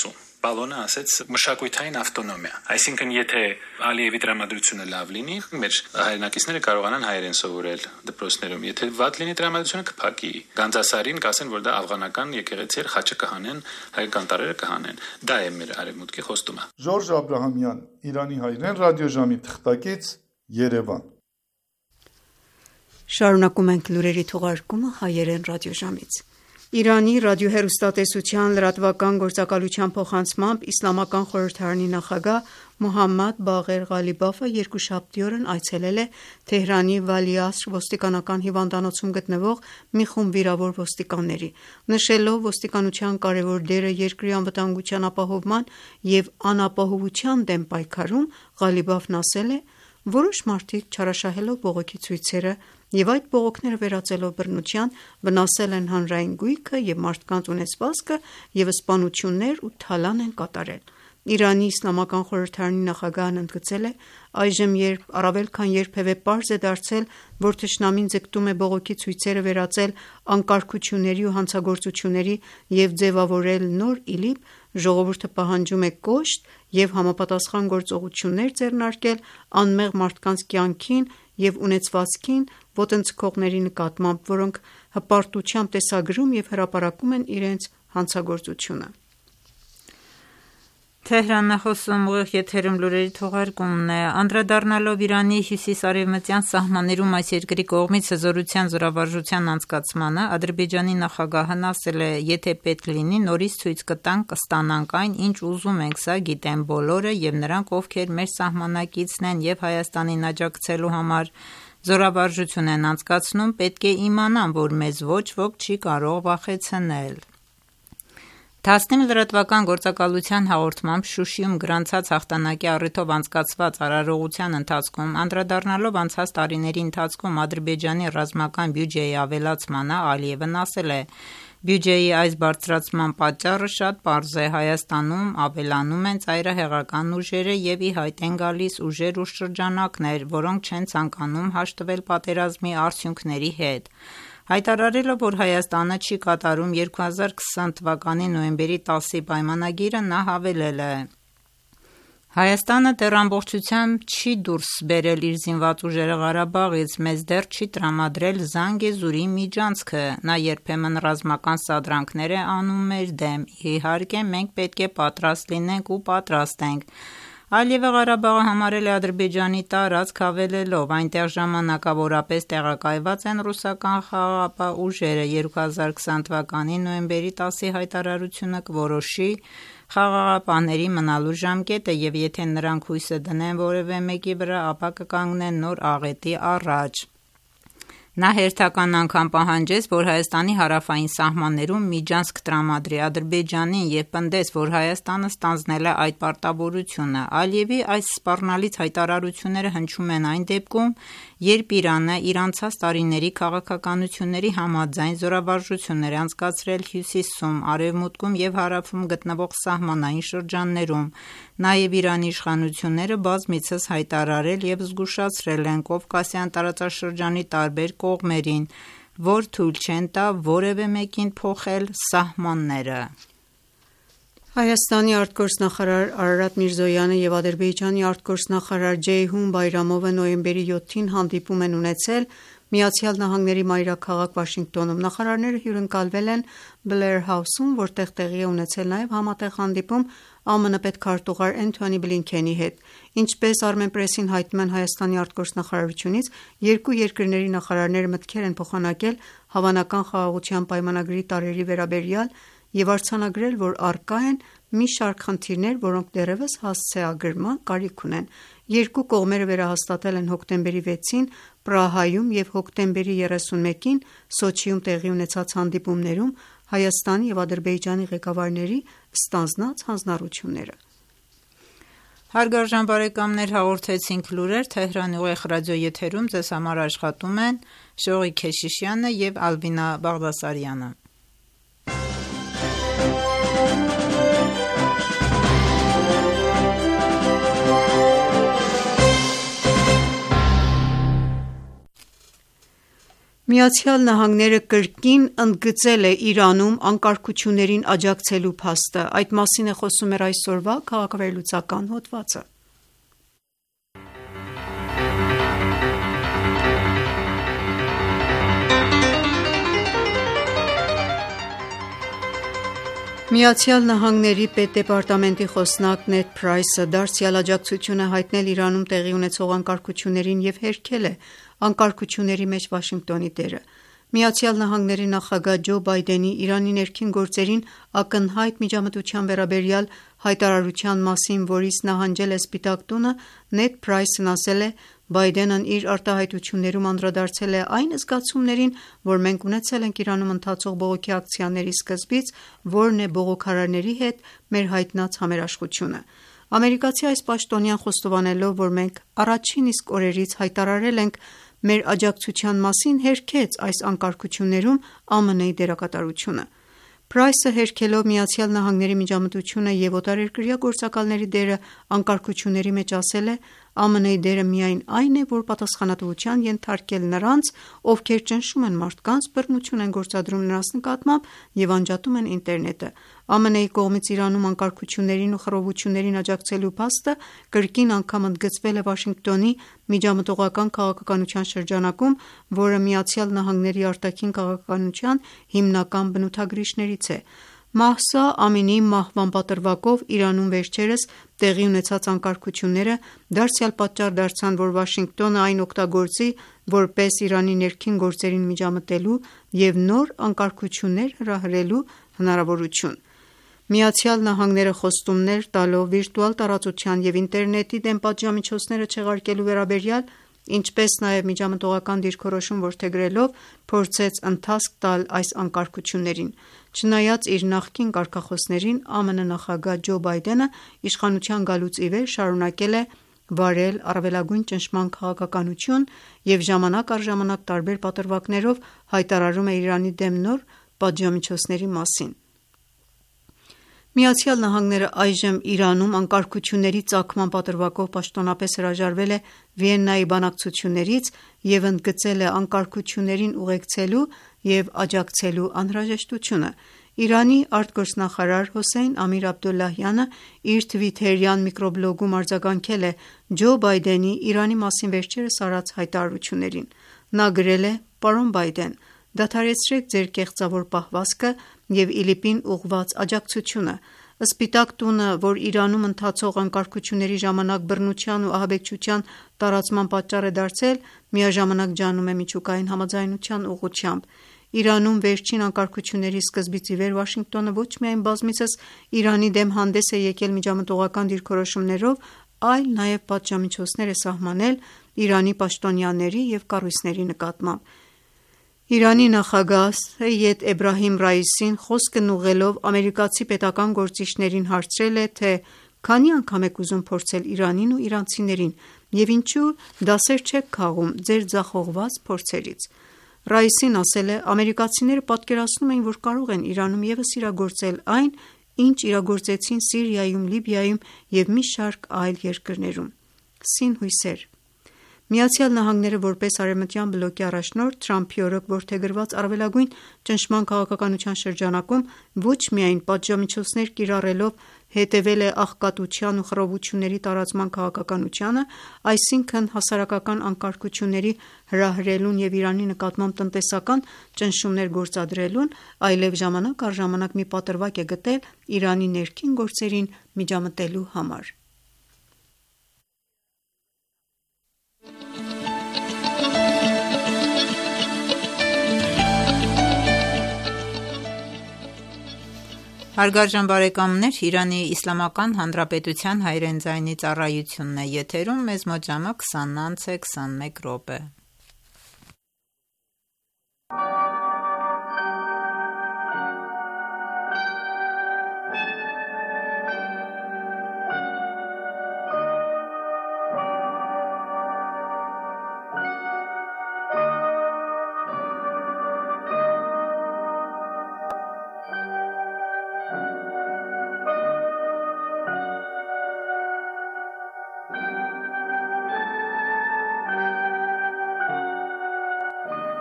Պալոնը ասեց մշակութային ավտոնոմիա։ Այսինքն եթե Ալիևի դրամատրությունը լավ լինի, մեր հայրենակիցները կարողանան հայերեն սովորել դպրոցներում։ Եթե վատ լինի դրամատրությունը, կփակի։ Գանձասարին կասեն, որ դա աֆղանական եկեղեցի էր, խաչը կհանեն, հայկական տարերը կհանեն։ Դա է մեր արևմուտքի խոստումը։ Ժորժ Աբրահամյան, Իրանի հայրեն ռադիոժամի թղթակից, Երևան։ Շարունակում ենք լուրերի թողարկումը հայերեն ռադիոժամից։ Իրանի ռադիոհեռուստատեսության լրատվական գործակալության փոխանցմամբ Իսլամական խորհրդարանի նախագահ Մոհամմադ Բաղեր Ղալիբաֆը երկուշաբթի օրն այցելել է Թեհրանի Վալի-Ասր ոստիկանական հիվանդանոցում գտնվող մի խումբ վիրավոր ոստիկանների։ Նշելով ոստիկանության կարևոր դերը երկրի անվտանգության ապահովման և անապահովության դեմ պայքարում, Ղալիբաֆն ասել է. «Որոշ մարդիկ չարաշահելով բողոքի ցույցերը և այդ բողոքները վերածելով բռնության, վնասել են հանրային գույքը և մարդկանց ունեցվածքը և սպանություններ ու թալան են կատարել»։ Իրանի Իսլամական խորհրդարանի նախագահն ընդգծել է. «Այժմ, երբ առավել քան երբևէ պարզ է դարձել, որ թշնամին ձգտում է բողոքի ցույցերը վերածել անկարգությունների ու հանցագործությունների և ձևավորել նոր ԻԼԻՊ, ժողովուրդը պահանջում է կոշտ և համապատասխան գործողություններ ձեռնարկել անմեղ մարդկանց կյանքին և ունեցվածքին ոտնձգողների նկատմամբ, որոնք հպարտությամբ տեսագրում և հրապարակում են իրենց հանցագործությունը»։ Անդրադառնալով Իրանի հյուսիս-արևմտյան սահմաններում այս երկրի կողմից հզորության զորավարժության անցկացմանը, Ադրբեջանի նախագահն ասել է. «Եթե պետք լինի, նորից ցույց կտանք, կստանանք այն, ինչ ուզում ենք, սա գիտեն բոլորը, և նրանք, ովքեր մեր սահմանակիցն են և Հայաստանին աջակցելու համար զորավարժություն են անցկացնում, պետք է իմանան, որ մեզ ոչ ոք չի կարող վախեցնել»։ Թասնիմ լրատվական գործակալության հաղորդմամբ Շուշիում գրանցած հաղթանակի առիթով անցկացված արարողության ընթացքում, անդրադառնալով անցած տարիների ընթացքում Ադրբեջանի ռազմական բյուջեի ավելացմանը, Ալիևն ասել է. «Բյուջեի այս բարձրացման պատճառը շատ պարզ է. Հայաստանում ավելանում են ծայրահեղական ուժերը և ի հայտ են գալիս ուժեր ու շրջանակներ, որոնք չեն ցանկանում հաշտվել պատերազմի արդյունքների հետ»։ Հայտարարելով, որ Հայաստանը չի կատարում երկու հազար քսան թվականի նոյեմբերի տասի պայմանագիրը, նա հավելել է. «Հայաստանը դեռ ամբողջությամբ չի դուրս բերել իր զինված ուժերը Ղարաբաղից, մեզ դեռ չի տրամադրել Զանգեզուրի միջանցքը, նա երբեմն ռազմական սադրանքներ է անում մեր դեմ, իհարկե մենք պետք է պատրաստ լինենք ու պատրաստ ենք»։ Ալիևը Ղարաբաղը համարել է Ադրբեջանի տարածք, հավելելով. «Այնտեղ ժամանակավորապես տեղակայված են ռուսական խաղաղապահ ուժերը, երկու հազար քսան թվականի նոյեմբերի տասի հայտարարությունը կորոշի խաղաղապահների մնալու ժամկետը և եթե նրանք հույսը դնեն որևէ մեկի վրա, ապա կկանգնեն նոր աղետի առաջ»։ Նա հերթական անգամ պահանջեց, որ Հայաստանի հարավային սահմաններում միջանցք տրամադրի Ադրբեջանին և պնդեց, որ Հայաստանը ստանձնել է այդ պարտավորությունը։ Ալիևի այս սպառնալից հայտարարությունները հնչում են այն դեպքում, երբ Իրանը իր անցած տարիների քաղաքականությունների համաձայն զորավարժություններ է անցկացրել հյուսիսում, արևմուտքում և հարավում գտնվող սահմանային շրջաններում։ Նաև Իրանի իշխանությունները բազմիցս հայտարարել և զգուշացրել են Կովկասյան տարածաշրջանի տարբեր կողմերին, որ թույլ չեն տա որևէ մեկին փոխել սահմանները։ Հայաստանի արտգործնախարար Արարատ Միրզոյանը և Ադրբեջանի արտգործնախարար Ջեյհուն Բայրամովը նոյեմբերի յոթին հանդիպում են ունեցել ԱՄՆ-ի մայրաքաղաք Վաշինգտոնում։ Նախարարները հյուրընկալվել են Բլեր Հաուսում, որտեղ տեղի է ունեցել նաև համատեղ հանդիպում ԱՄՆ պետքարտուղար Էնթոնի Բլինքենի հետ։ Ինչպես Armenpress-ին հայտնում են Հայաստանի արտգործնախարարությունից, երկու երկրների նախարարները մտքեր են փոխանակել Հավանական խաղաղության պայմանագրի տարրերի վերաբերյալ և արձանագրել, որ առկա են մի շարք խնդիրներ, որոնք դեռևս հասցեագրման կարիք ունեն։ Երկու կողմերը վերահաստատել են հոկտեմբերի վեցին Պրահայում և հոկտեմբերի երեսունմեկին Սոչիում տեղի ունեցած հանդիպումներում Հայաստանի և Ադրբեջանի ղեկավարների ստանձնած հանձնառությունները։ Հարգարժան բարեկամներ, հաղորդեցինք լուրեր Թեհրանի ուղիղ ռադիոեթերում, ձեզ համար աշխատում են Շողիկ Քեշիշյանը և Ալբինա Բաղդասարյանը։ Միացյալ Նահանգները կրկին ընդգծել է Իրանում անկարգություններին աջակցելու փաստը: Այդ մասին է խոսում մեր այսօրվա քաղաքավերլուծական հոդվածը: ԱՄՆ պետդեպարտամենտի խոսնակ Նեդ Փրայսը դարձյալ աջակցություն է հայտնել Իրանում տեղի ունեցող անկարգություններին և հերքել է անկարգությունների մեջ Վաշինգտոնի դերը: ԱՄՆ նախագահ Ջո Բայդենի Իրանի ներքին գործերին ակնհայտ միջամտության վերաբերյալ հայտարարության մասին, որից նահանջել է Սպիտակ տունը, Նեդ Փրայսն ասել է. «Բայդենն իր արտահայտություններում անդրադարձել է այն զգացումներին, որ մենք ունեցել ենք Իրանում ընթացող բողոքի ակցիաների սկզբից, որն է բողոքարարների հետ մեր հայտնած համերաշխությունը»: Ամերիկացի այս պաշտոնյան խոստովանելով, որ մենք առաջին իսկ օրերից հայտարարել ենք մեր աջակցության մասին, հերքեց այս անկարգություններում ԱՄՆ-ի դերակատարությունը: Փրայսը հերքելով ԱՄՆ միջամտությունը և օտարերկրյա գործակալների դերը անկարգությունների մեջ, ասել է. «ԱՄՆ-ի դերը միայն այն է, որ պատասխանատվության ենթարկել նրանց, ովքեր ճնշում են մարդկանց, բռնություն են գործադրում նրանց նկատմամբ և անջատում են ինտերնետը»: ԱՄՆ-ի կողմից Իրանում անկարգություններին ու խռովություններին աջակցելու փաստը կրկին անգամ ընդգծվել է Վաշինգտոնի միջամտողական քաղաքականության շրջանակում, որը ԱՄՆ-ի արտաքին քաղաքականության հիմնական բնութագրիչներից է: Մահսա Ամինիի մահվան պատրվակով Իրանում վերջերս տեղի ունեցած անկարգությունները դարձյալ պատճառ դարձան, որ Վաշինգտոնը այն օգտագործի որպես Իրանի ներքին գործերին միջամտելու և նոր անկարգություններ հրահրելու հնարավորություն: ԱՄՆ-ը խոստումներ տալով վիրտուալ տարածության և ինտերնետի դեմ պատժամիջոցները չեղարկելու վերաբերյալ, ինչպես նաև միջամտողական դիրքորոշում որդեգրելով, փորձեց ընթացք տալ այս անկարգություններին: Չնայած իր նախկին կարգախոսներին, ԱՄՆ նախագահ Ջո Բայդենը իշխանության գալուց ի վեր շարունակել է վարել առավելագույն ճնշման քաղաքականություն և ժամանակ առ ժամանակ տարբեր պատրվակներով հայտարարում է Իրանի դեմ նոր պատժամիջոցների մասին: ԱՄՆ-ն այժմ Իրանում անկարգությունների ծագման պատրվակով պաշտոնապես հրաժարվել է Վիեննայի բանակցություններից և ընդգծել է անկարգություններին ուղեկցելու և աջակցելու անհրաժեշտությունը: Իրանի արտգործնախարար Հոսեյն Ամիր-Աբդոլլահյանը իր թվիթերյան միկրոբլոգում արձագանքել է Ջո Բայդենի Իրանի մասին վերջերս արած հայտարարություններին: Նա գրել է. «Պարոն Բայդեն, դադարեցրեք ձեր կեղծավոր պահվածքը և ԻԼԻՊ-ին ուղղված աջակցությունը: Սպիտակ տունը, որ Իրանում ընթացող անկարգությունների ժամանակ բռնության ու ահաբեկչության տարածման պատճառ է դարձել, միաժամանակ ջանում է միջուկային համաձայնության ուղղությամբ: Իրանում վերջին անկարգությունների սկզբից ի վեր Վաշինգտոնը ոչ միայն բազմիցս Իրանի դեմ հանդես է եկել միջամտողական դիրքորոշումներով, այլ նաև պատժամիջոցներ է սահմանել Իրանի պաշտոնյաների և կառույցների նկատմամբ»: Իրանի նախագահ Սեյեդ Էբրահիմ Ռայիսին խոսքն ուղղելով ամերիկացի պետական գործիչներին հարցրել է, թե քանի՞ անգամ եք ուզում փորձել Իրանին ու իրանցիներին և ինչու դասեր չեք քաղում ձեր ձախողված փորձերից: Ռայիսին ասել է. «Ամերիկացիները պատկերացնում էին, որ կարող են Իրանում ևս իրագործել այն, ինչ իրագործեցին Սիրիայում, Լիբիայում և մի շարք այլ երկրներում»: Սին հույսեր: ԱՄՆ-ը որպես արևմտյան բլոկի առաջնորդ Թրամփի օրոք որդեգրված առավելագույն ճնշման քաղաքականության շրջանակում ոչ միայն պատժամիջոցներ կիրառելով հետևել է աղքատության ու խռովությունների տարածման քաղաքականությանը, այսինքն հասարակական անկարգությունների հրահրելուն և Իրանի նկատմամբ տնտեսական ճնշումներ գործադրելուն, այլև ժամանակ առ ժամանակ մի պատրվակ է գտել Իրանի ներքին գործերին միջամտելու համար: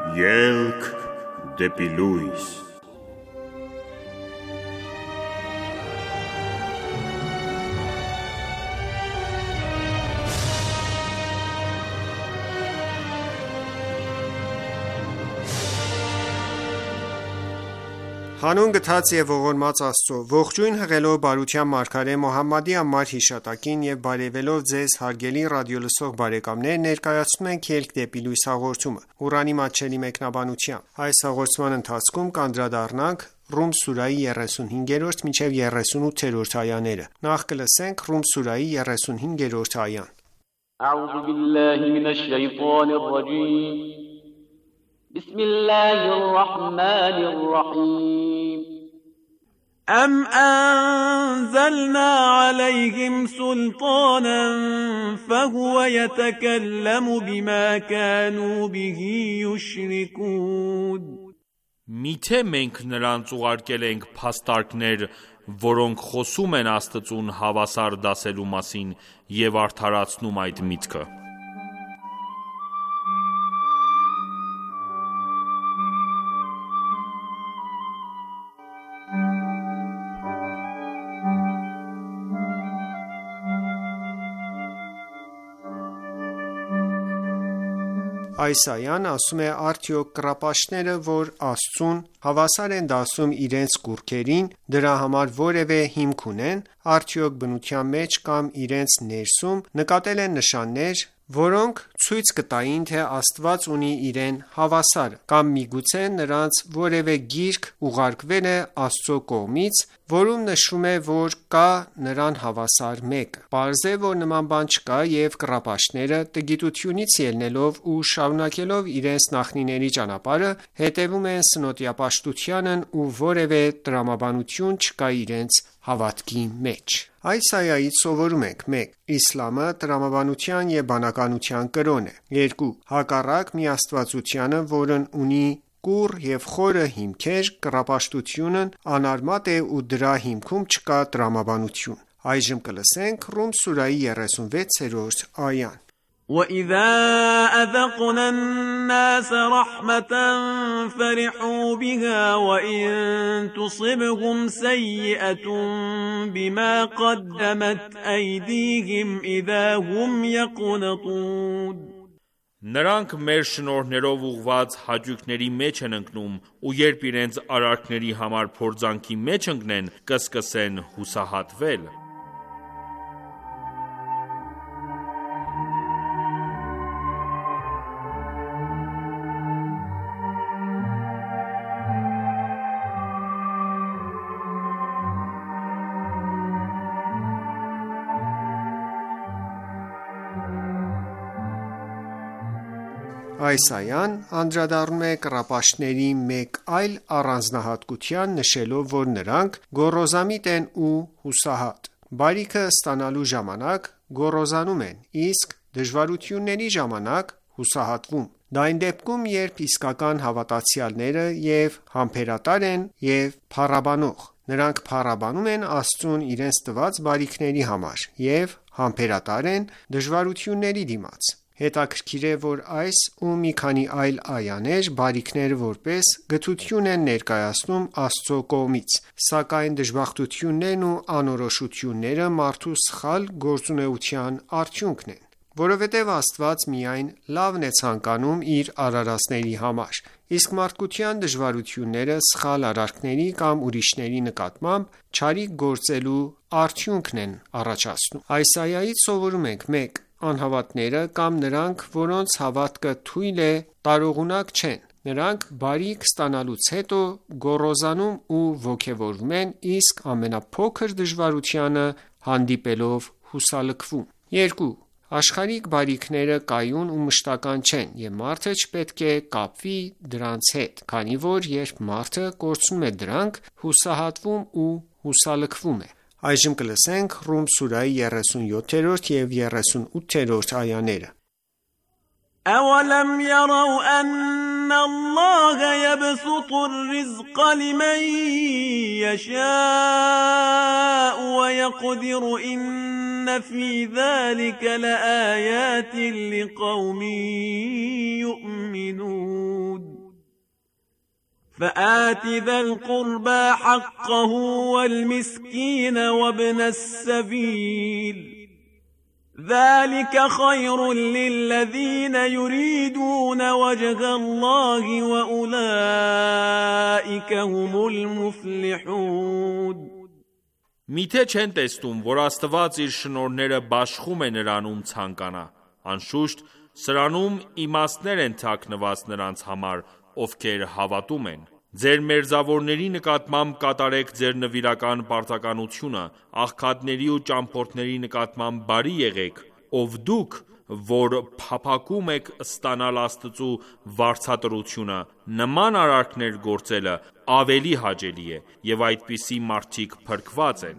Ելք դեպի լույս։ Հանուն գթած և ողորմած Աստծո, ողջույն հղելով բարության մարգարե Մոհամմադի անմար հիշատակին և բարևելով ձեզ հարգելի ռադիոլսող բարեկամներ, ներկայացնում ենք «Ելք դեպի լույս» հաղորդումը, Ղուրանի մատչելի մեկնաբանությամբ։ Այս հաղորդման ընթացքում կանդրադառնանք Ռում սուրահի երեսունհինգերորդ մինչև երեսունութերորդ այաները։ Նախ կլսենք Ռում սուրահի երեսունհինգերորդ այան։ أعوذ بالله من الشيطان الرجيم بسم الله الرحمن الرحيم أم أنزلنا عليهم سلطانا فهو يتكلم بما كانوا به يشركون Միթե մենք նրանց ուղարկել ենք փաստարկներ, որոնք խոսում են Աստծուն հավասար դասելու մասին և արդարացնում այդ միտքը։ Այս այան ասում է արդյոք կռապաշտները, որ Աստծուն հավասար են դասում իրենց կուռքերին, դրա համար որևէ հիմք ունեն, արդյոք բնության մեջ կամ իրենց ներսում նկատել են նշաններ, որոնք ցույց կտային, թե Աստված ունի իրեն հավասար, կամ միգուցե նրանց որևէ գիրք ուղարկվել է Աստծո կողմից, որում նշվում է, որ կա նրան հավասար մեկը։ Պարզ է, որ նման բան չկա, և կռապաշտները տգիտությունից ելնելով ու շարունակելով իրենց նախնիների ճանապարհը, հետևում են սնոտիապաշտությանն ու որևէ տրամաբանություն չկա իրենց հավատքի մեջ։ Այս այայից սովորում ենք. մեկ. Իսլամը տրամաբանության և բանականության կրոն է։ երկու. Հակառակ միաստվածությանը, որն ունի կուռ և խորը հիմքեր, կռապաշտությունն անարմատ է ու դրա հիմքում չկա տրամաբանություն։ Այժմ կլսենք Ռում սուրահի երեսունվեցերորդ այան։ وَإِذَا أَذَقْنَا النَّاسَ رَحْمَةً فَرِحُوا بِهَا وَإِن تُصِبْهُمْ سَيِّئَةٌ بِمَا قَدَّمَتْ أَيْدِيهِمْ إِذَا هُمْ يَقْنَطُونَ Նրանք մեր շնորհներով ուղված հաճույքների մեջ են ընկնում, ու երբ իրենց արարքների համար փորձանքի մեջ ընկնեն, կսկսեն հուսահատվել։ Այս այան անդրադառնում է կռապաշտների մեկ այլ առանձնահատկության, նշելով, որ նրանք գոռոզամիտ են ու հուսահատ։ Բարիքը ստանալու ժամանակ գոռոզանում են, իսկ դժվարությունների ժամանակ հուսահատվում։ Դա այն դեպքում, երբ իսկական հավատացյալները և համբերատար են և փառաբանող։ Նրանք փառաբանում են Աստծուն իրենց տված բարիքների համար և համբերատար են դժվարությունների դիմաց։ Հետաքրքիր է, որ այս ու մի քանի այլ այաներ բարիքները որպես գթություն են ներկայացնում Աստծո կողմից, սակայն դժբախտություններն ու անորոշությունները մարդու սխալ գործունեության արդյունքն են, որովհետև Աստված միայն լավն է ցանկանում իր արարածների համար, իսկ մարդկության դժվարությունները սխալ արարքների կամ ուրիշների նկատմամբ չարիք գործելու արդյունքն են առաջացնում։ Այս այայից սովորում ենք. մեկ. Անհավատները կամ նրանք, որոնց հավատքը թույլ է, տարողունակ չեն։ Նրանք բարիք ստանալուց հետո գոռոզանում ու ոգևորվում են, իսկ ամենափոքր դժվարությանը հանդիպելով հուսալքվում։ երկու. Աշխարհիկ բարիքները կայուն ու մշտական չեն, և մարդը չպետք է կապվի դրանց հետ, քանի որ երբ մարդը կորցնում է դրանք, հուսահատվում ու հուսալքվում է։ Այժմ կլսենք Ռում սուրահի երեսունյոթերորդ և երեսունութերորդ այաները։ أَوَلَمْ يَرَوْا أَنَّ اللَّهَ يَبْسُطُ الرِّزْقَ لِمَن يَشَاءُ وَيَقْدِرُ إِنَّ فِي ذَلِكَ لَآيَاتٍ لِقَوْمٍ يُؤْمِنُونَ فآت ذا القربى حقه والمسكين وابن السبيل ذلك خير للذين يريدون وجه الله وأولئك هم المفلحون Միթե չեն տեսնում, որ Աստված իր շնորհները բաշխում է նրանում ցանկանա, անշուշտ սրանում իմաստներ են թաքնված նրանց համար, ովքեր հավատում են: Ձեր մերձավորների նկատմամբ կատարեք ձեր նվիրական պարտականությունը, աղքատների ու ճամփորդների նկատմամբ բարի եղեք, ով դուք, որ փափագում եք ստանալ Աստծու վարձատրությունը, նման արարքներ գործելը ավելի հաճելի է, և այդպիսի մարդիկ փրկված են: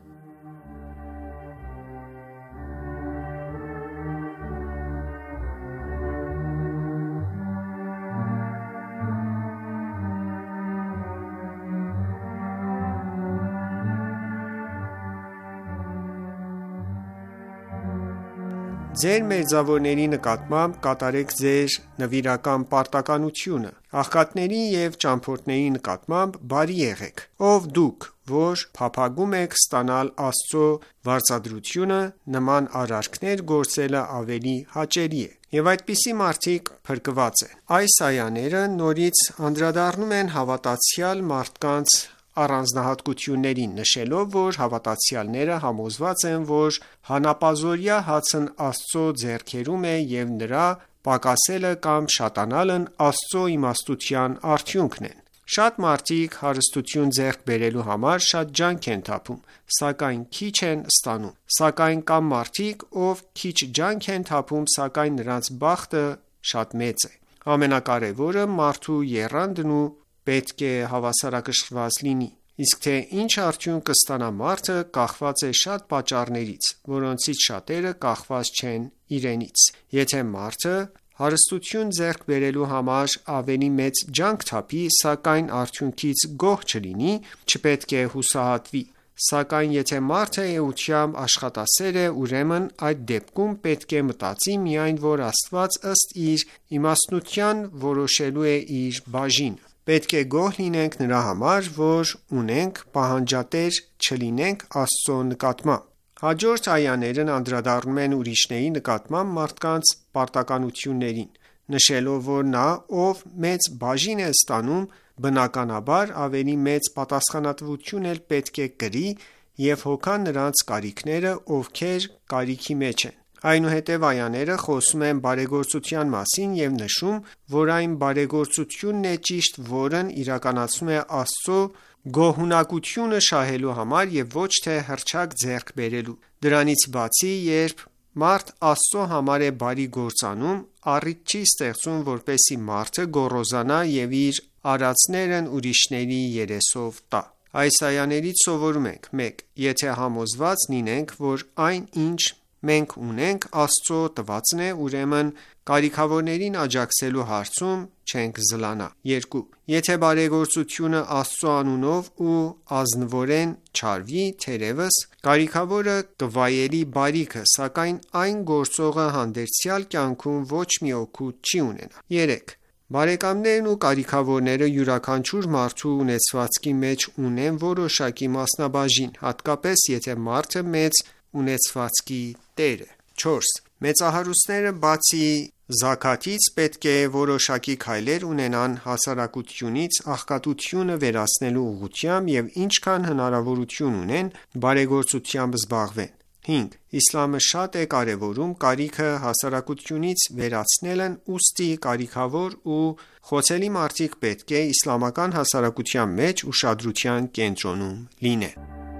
Ձեր մերձավորների նկատմամբ կատարեք ձեր նվիրական պարտականությունը, աղքատների և ճամփորդների նկատմամբ բարի եղեք, ով դուք, որ փափագում եք ստանալ Աստծու վարձատրությունը, նման արարքներ գործելը ավելի հաճելի է, և այդպիսի մարդիկ փրկված են: Այս այաները նորից անդրադառնում են հավատացյալ մարդկանց առանձնահատկություններին, նշելով, որ հավատացյալները համոզված են, որ հանապազօրյա հացն Աստծու ձեռքերում է և նրա պակասելը կամ շատանալն Աստծու իմաստության արդյունքն են: Շատ մարդիկ հարստություն ձեռք բերելու համար շատ ջանք են թափում, սակայն քիչ են ստանում: Սակայն կան մարդիկ, ով քիչ ջանք են թափում, սակայն նրանց բախտը շատ մեծ է: Ամենակարևորը մարդու եռանդն ու պետք է հավասարակշռված լինի: Իսկ թե ինչ արդյունք կստանա մարդը, կախված է շատ պատճառներից, որոնցից շատերը կախված չեն իրենից: Եթե մարդը հարստություն ձեռք բերելու համար ավելի մեծ ջանք թափի, սակայն արդյունքից գոհ չլինի, չպետք է հուսահատվի: Սակայն եթե մարդը էությամբ աշխատասեր է, ուրեմն այդ դեպքում պետք է մտածի միայն, որ Աստված ըստ իր իմաստնության որոշելու է իր բաժինը: Պետք է գոհ լինենք նրա համար, որ ունենք, պահանջատեր չլինենք Աստծու նկատմամբ: Հաջորդ այաներն անդրադառնում են ուրիշների նկատմամբ մարդկանց պարտականություններին, նշելով, որ նա, ով մեծ բաժին է ստանում, բնականաբար ավելի մեծ պատասխանատվություն էլ պետք է կրի և հոգա նրանց կարիքները, ովքեր կարիքի մեջ են: Այնուհետև այաները խոսում են բարեգործության մասին և նշում, որ այն բարեգործությունն է ճիշտ, որն իրականացվում է Աստծու գոհունակությունը շահելու համար և ոչ թե հռչակ ձեռք բերելու: Դրանից բացի, երբ մարդ Աստծու համար է բարի գործ անում, առիթ չի ստեղծում, որպեսզի մարդը գոռոզանա և իր արածներն ուրիշների երեսով տա: Այս այաներից սովորում ենք. մեկ. Եթե համոզված լինենք, որ այն, ինչ մենք ունենք, Աստծու տվածն է, ուրեմն կարիքավորներին աջակցելու հարցում չենք զլանա: երկու. Եթե բարեգործությունը Աստծու անունով ու ազնվորեն չարվի, թերևս կարիքավորը կվայելի բարիքը, սակայն այն գործողը հանդերձյալ կյանքում ոչ մի օգուտ չի ունենա: երեք. Բարեկամներն ու կարիքավորները յուրաքանչյուր մարդու ունեցվածքի մեջ ունեն որոշակի մասնաբաժին, հատկապես եթե մարդը մեծ ունեցվածքի տեր է: չորս. Մեծահարուստները բացի զաքաթից պետք է որոշակի քայլեր ունենան հասարակությունից աղքատությունը վերացնելու ուղղությամբ և ինչքան հնարավորություն ունեն, բարեգործությամբ զբաղվեն: հինգ. Իսլամը շատ է կարևորում կարիքը հասարակությունից վերացնելն, ուստի կարիքավոր ու խոցելի մարդիկ պետք է իսլամական հասարակության մեջ ուշադրության կենտրոնում լինեն: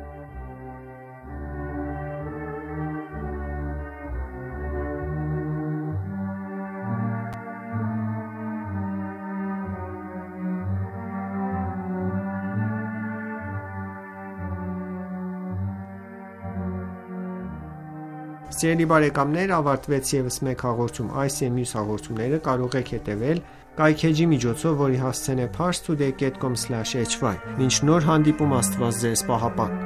Սիրելի բարեկամներ, ավարտվեց ևս մեկ հաղորդում: Այս և մյուս հաղորդումները կարող եք հետևել Skype-ի միջոցով, որի հասցեն է parstoday dot com slash hy: Մինչ նոր հանդիպում, Աստված Ձեզ պահապան: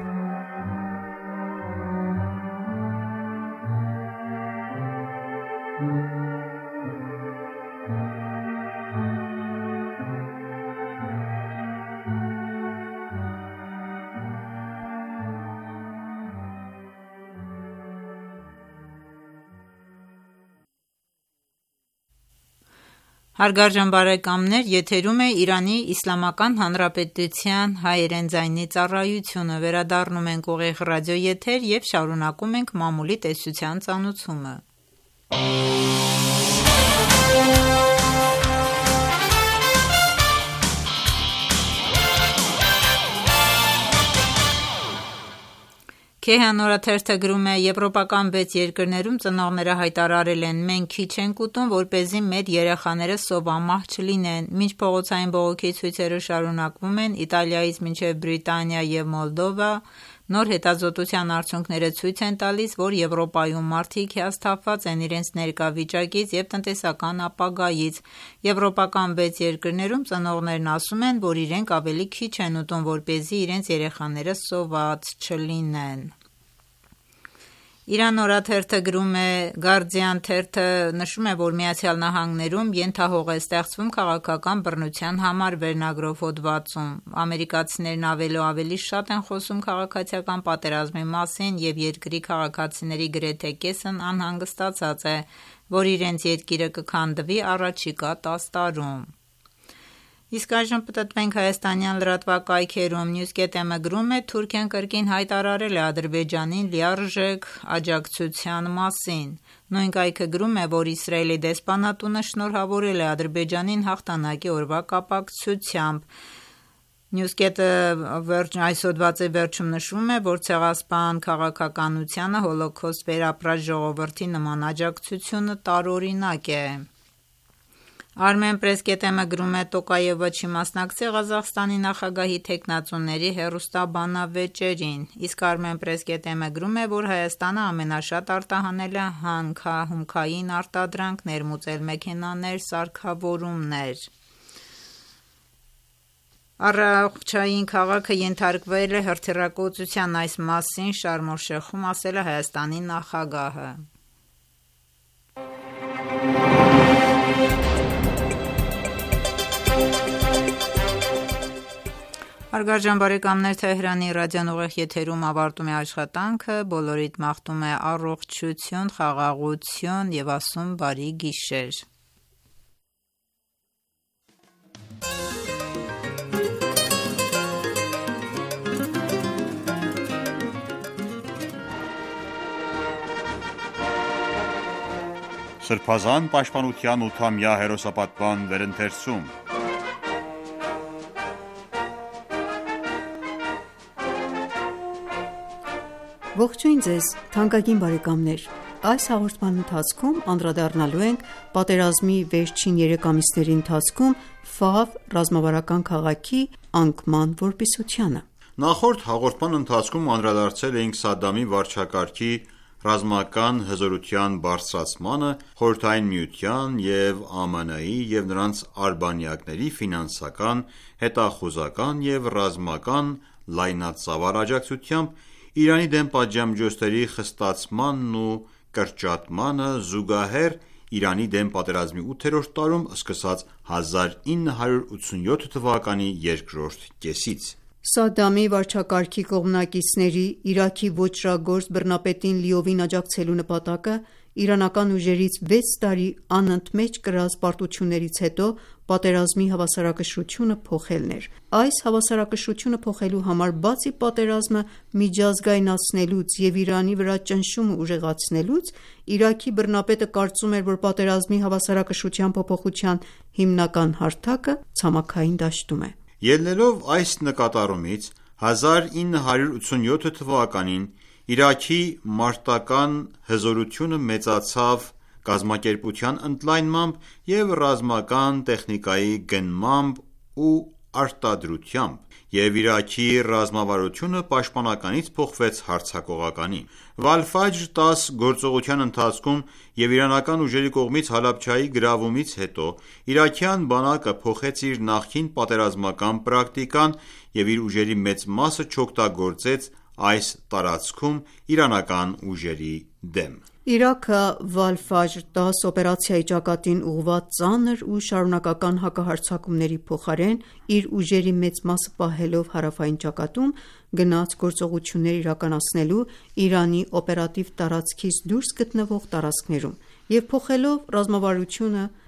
Հարգարժան բարեկամներ, եթերում է Իրանի Իսլամական Հանրապետության հայերեն ձայնի ծառայությունը, վերադառնում ենք ուղիղ ռադիոեթեր և շարունակում ենք մամուլի տեսության ծանոթումը: Քեհան օրաթերթը գրում է. «Եվրոպական վեց երկրներում ծնողները հայտարարել են. մենք քիչ ենք ուտում, որպեսզի մեր երեխաները սովամահ չլինեն»: Մինչ փողոցային բողոքի ցույցերը շարունակվում են, Իտալիայից մինչև Բրիտանիա և Մոլդովա նոր հետազոտության արդյունքները ցույց են տալիս, որ Եվրոպայում մարդիկ հիասթափված են իրենց ներկա վիճակից և տնտեսական ապագայից: Եվրոպական վեց երկրներում ծնողներն ասում են, որ իրենք ավելի քիչ են ուտում, որպեսզի իրենց երեխաները սոված չլինեն: Իրան օրաթերթը գրում է. «Գարդիան» թերթը նշում է, որ ԱՄՆ-ում ենթահող է ստեղծվում քաղաքական բռնության համար վերնագրով հոդվածում: Ամերիկացիներն ավելի ու ավելի շատ են խոսում քաղաքացիական պատերազմի մասին և երկրի քաղաքացիների գրեթե կեսն անհանգստացած է, որ իրենց երկիրը կքանդվի առաջիկա տասը տարում: Իսկ այժմ պտտվենք հայաստանյան լրատվակայքերում: Newsgate-ը գրում է. «Թուրքիան կրկին հայտարարել է Ադրբեջանին լիարժեք աջակցության մասին»: Նույն կայքը գրում է, որ Իսրայելի դեսպանատունը շնորհավորել է Ադրբեջանին հաղթանակի օրվա կապակցությամբ: Newsgate-ը այս հոդվածի վերջում նշում է, որ ցեղասպան քաղաքականությանը Հոլոքոստ վերապրած ժողովրդի նման աջակցությունը տարօրինակ է: Armenpress.am-ը գրում է. «Տոկաևը չի մասնակցի Ղազախստանի նախագահի թեկնածուների հեռուստաբանավեճերին»: Իսկ Armenpress.am-ը գրում է, որ Հայաստանը ամենաշատ արտահանել է հանքահումքային արտադրանք, ներմուծել մեքենաներ, սարքավորումներ: Առողջային քաղաքը ենթարկվել է հրթիռակոծության: Այս մասին Շարմ օլ-Շեխում ասել է Հայաստանի նախագահը: ավարտում է աշխատանքը, բոլորիդ մաղթում է առողջություն, խաղաղություն և ասում բարի գիշեր: Սրբազան պաշտպանության ութամյա հերոսապատման վերընթերցում Ողջույն ձեզ թանկագին բարեկամներ: Այս հաղորդման ընթացքում անդրադառնալու ենք պատերազմի վերջին երեք ամիսների ընթացքում Ֆավ ռազմավարական քաղաքի անկման որպիսությանը: Նախորդ հաղորդման ընթացքում անդրադարձել էինք Սադամի վարչակարգի ռազմական հզորության բարձրացմանը, Խորհրդային Միության և ԱՄՆ-ի և նրանց արբանյակների ֆինանսական, հետախուզական և ռազմական լայնածավալ աջակցությամբ Իրանի դեմ պատժամիջոցների խստացմանն ու կրճատմանը զուգահեռ Իրանի դեմ պատերազմի ութերորդ տարում սկսած հազար ինը հարյուր ութսունյոթ թվականի երկրորդ կեսից: Սադամի վարչակարգի կողմնակիցների Իրաքի ոճրագործ բռնապետին լիովին աջակցելու նպատակը իրանական ուժերից վեց տարի անընդմեջ կրած պարտություններից հետո պատերազմի հավասարակշռությունը փոխելն էր: Այս հավասարակշռությունը փոխելու համար բացի պատերազմը միջազգայնացնելուց և Իրանի վրա ճնշումը ուժեղացնելուց, Իրաքի բռնապետը կարծում էր, որ պատերազմի հավասարակշռության փոփոխության հիմնական հարթակը ցամաքային դաշտում է: Ելնելով այս նկատառումից, հազար ինը հարյուր ութսունյոթ թվականին Իրաքի մարտական հզորությունը մեծացավ կազմակերպության ընդլայնմամբ և ռազմական տեխնիկայի գնմամբ ու արտադրությամբ, և Իրաքի ռազմավարությունը պաշտպանականից փոխվեց հարձակողականի: Վալֆաջր տաս գործողության ընթացքում և իրանական ուժերի կողմից Հալաբջայի գրավումից հետո իրաքյան բանակը փոխեց իր նախկին պատերազմական պրակտիկան և իր ուժերի մեծ մասը չօգտագործեց այս տարածքում իրանական ուժերի դեմ: Իրաքը Վալֆաջր տաս օպերացիայի ճակատին ուղղված ծանր ու շարունակական հակահարձակումների փոխարեն, իր ուժերի մեծ մասը պահելով հարավային ճակատում, գնաց գործողություններ իրականացնելու Իրանի օպերատիվ տարածքից դուրս գտնվող տարածքներում և փոխելով ռազմավարությունը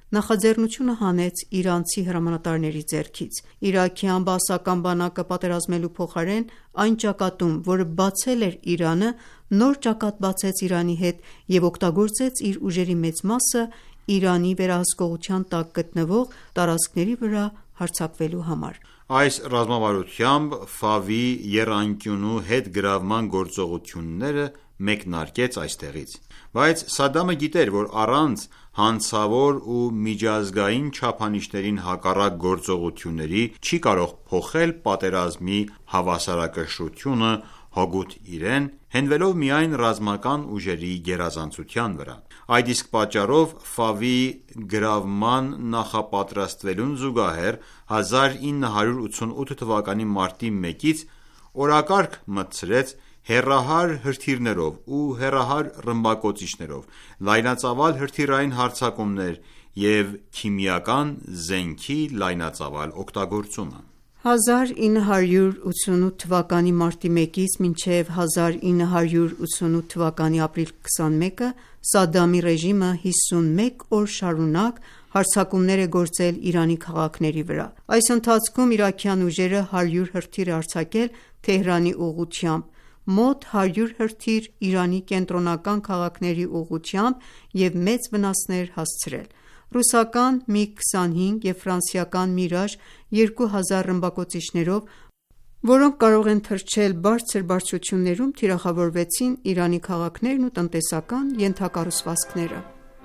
նախաձեռնությունը հանեց իրանցի հրամանատարների ձեռքից։ Իրաքյան բաասական բանակը պատերազմելու փոխարեն այն ճակատում, որը բացել էր Իրանը, նոր ճակատ բացեց Իրանի հետ և օգտագործեց իր ուժերի մեծ մասը Իրանի վերահսկողության տակ գտնվող տարածքների վրա հարձակվելու համար։ Այս ռազմավարությամբ Ֆավի եռանկյունու հետգրավման գործողությունները մեկնարկեց այստեղից։ Բայց Սադամը գիտեր, որ առանց հանցավոր ու միջազգային չափանիշներին հակառակ գործողությունների չի կարող փոխել պատերազմի հավասարակշռությունը հօգուտ իրեն, հենվելով միայն ռազմական ուժերի գերազանցության վրա։ Այդ իսկ պատճառով Ֆավի գրավման նախապատրաստվելուն զուգահեռ հազար ինը հարյուր ութսունութ թվականի մարտի մեկից օրակարգ մտցրեց հեռահար հրթիռներով ու հեռահար ռմբակոծիչներով, լայնածավալ հրթիռային հարձակումներ և քիմիական զենքի լայնածավալ օգտագործումը։ հազար ինը հարյուր ութսունութ թվականի մարտի մեկից մինչև հազար ինը հարյուր ութսունութ թվականի ապրիլի քսանմեկը Սադամի ռեժիմը հիսունմեկ օր շարունակ հարձակումներ է գործել Իրանի քաղաքների վրա։ Այս ընթացքում իրաքյան ուժերը հարյուր հրթիռ է արձակել Թեհրանի ուղղությամբ, մոտ հարյուր հրթիռ Իրանի կենտրոնական քաղաքների ուղղությամբ և մեծ վնասներ հասցրել։ Ռուսական միգ քսանհինգ և ֆրանսիական Միրաժ երկու հազար ռմբակոծիչներով, որոնք կարող են թռչել բարձր բարձրություններում, թիրախավորվեցին Իրանի քաղաքներն ու տնտեսական ենթակառուցվածքները։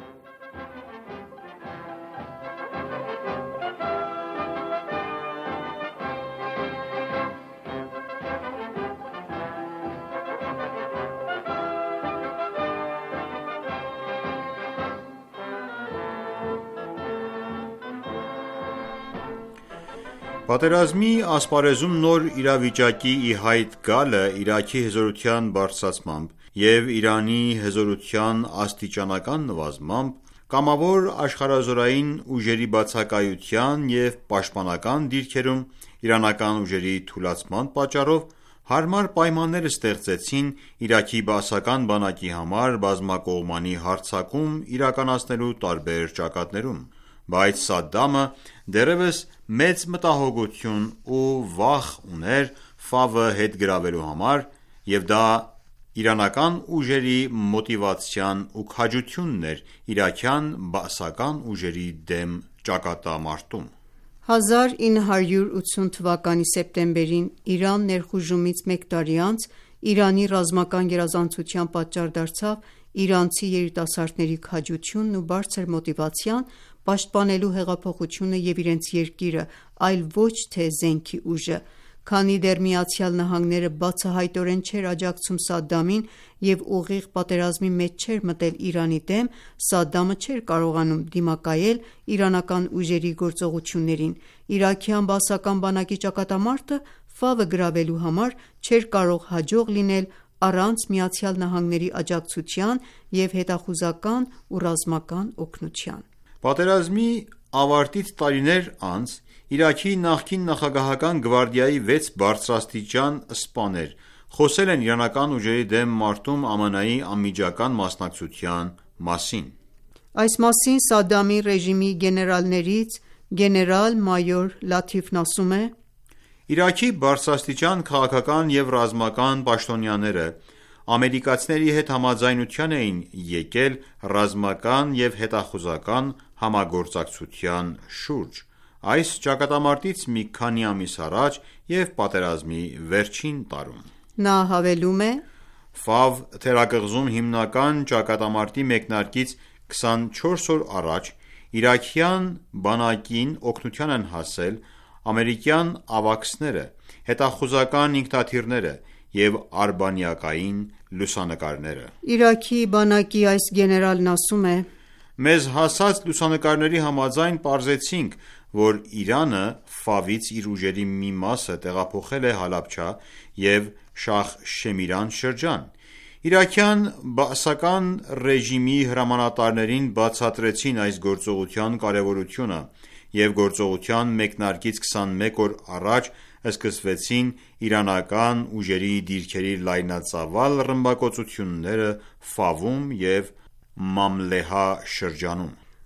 Պատերազմի ասպարեզում նոր իրավիճակի ի հայտ գալը Իրաքի հզորության բարձրացմամբ և Իրանի հզորության աստիճանական նվազմամբ կամավոր աշխարհազորային ուժերի բացակայության և պաշտպանական դիրքերում իրանական ուժերի թուլացման պատճառով հարմար պայմաններ ստեղծեցին Իրաքի բաասական բանակի համար բազմակողմանի հարձակում իրականացնելու տարբեր ճակատներում։ Բայց Սադամը դեռևս մեծ մտահոգություն ու վախ ուներ Ֆավը հետ գրավելու համար, և դա իրանական ուժերի մոտիվացիան ու քաջությունն էր իրաքյան բաասական ուժերի դեմ ճակատամարտում։ հազար ինը հարյուր ութսուն թվականի սեպտեմբերին Իրան ներխուժումից մեկ տարի անց Իրանի ռազմական գերազանցության պատճառ դարձավ իրանցի երիտասարդների քաջությունն ու բարձր մոտիվացիան պաշտպանելու հեղափոխությունը և իրենց երկիրը, այլ ոչ թե զենքի ուժը։ Քանի դեռ ԱՄՆ-ը բացահայտորեն չէր աջակցում Սադամին և ուղիղ պատերազմի մեջ չէր մտել Իրանի դեմ, Սադամը չէր կարողանում դիմակայել իրանական ուժերի գործողություններին։ Իրաքյան բաասական բանակի ճակատամարտը Ֆավը գրավելու համար չէր կարող հաջող լինել առանց ԱՄՆ-ի աջակցության և հետախուզական ու ռազմական օգնության։ Պատերազմի ավարտից տարիներ անց Իրաքի նախկին նախագահական գվարդիայի վեց բարձրաստիճան սպաներ խոսել են իրանական ուժերի դեմ մարտում ԱՄՆ-ի անմիջական մասնակցության մասին։ Այս մասին Սադամի ռեժիմի գեներալներից գեներալ-մայոր Լաթիֆն ասում է. «Իրաքի բարձրաստիճան քաղաքական և ռազմական պաշտոնյաները ամերիկացիների հետ համաձայնության էին եկել ռազմական և հետախուզական համագործակցության շուրջ այս ճակատամարտից մի քանի ամիս առաջ և պատերազմի վերջին տարում»։ Նա հավելում է. «Ֆավ թերակղզում հիմնական ճակատամարտի մեկնարկից քսանչորս օր առաջ իրաքյան բանակին օգնության են հասել ամերիկյան ավաքսները, հետախուզական ինքնաթիռները և արբանյակային լուսանկարները»։ Իրաքի բանակի այս գեներալն ասում է. «Մեզ հասած լուսանկարների համաձայն պարզեցինք, որ Իրանը Ֆավից իր ուժերի մի մասը տեղափոխել է Հալաբջա և Շախ Շեմիրան շրջան։ Իրաքյան բաասական ռեժիմի հրամանատարներին բացատրեցին այս գործողության կարևորությունը և գործողության մեկնարկից քսանմեկ օր առաջ սկսվեցին իրանական ուժերի դիրքերի լայնածավալ ռմբակոծությունները Ֆավում և Մամլեհա շրջանում»։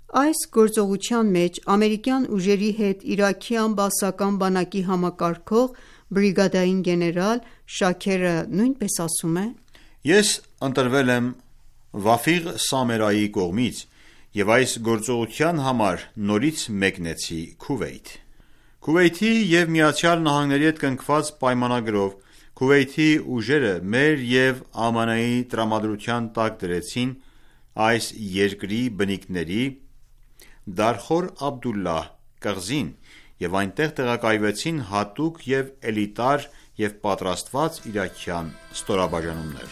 Այս գործողության մեջ ամերիկյան ուժերի հետ իրաքյան բաասական բանակի համակարգող բրիգադային գեներալ Շաքերը նույնպես ասում է. «Ես ընտրվել եմ Վաֆիղ Սամերայի կողմից և այս գործողության համար նորից մեկնեցի Քուվեյթ։ Քուվեյթի և ԱՄՆ-ի հետ կնքված պայմանագրով Քուվեյթի ուժերը մեր և ԱՄՆ-ի տրամադրության տակ դրեցին այս երկրի բնիկների Դարխոր Աբդուլլահ կղզին և այնտեղ տեղակայվեցին հատուկ և էլիտար և պատրաստված իրաքյան ստորաբաժանումներ»։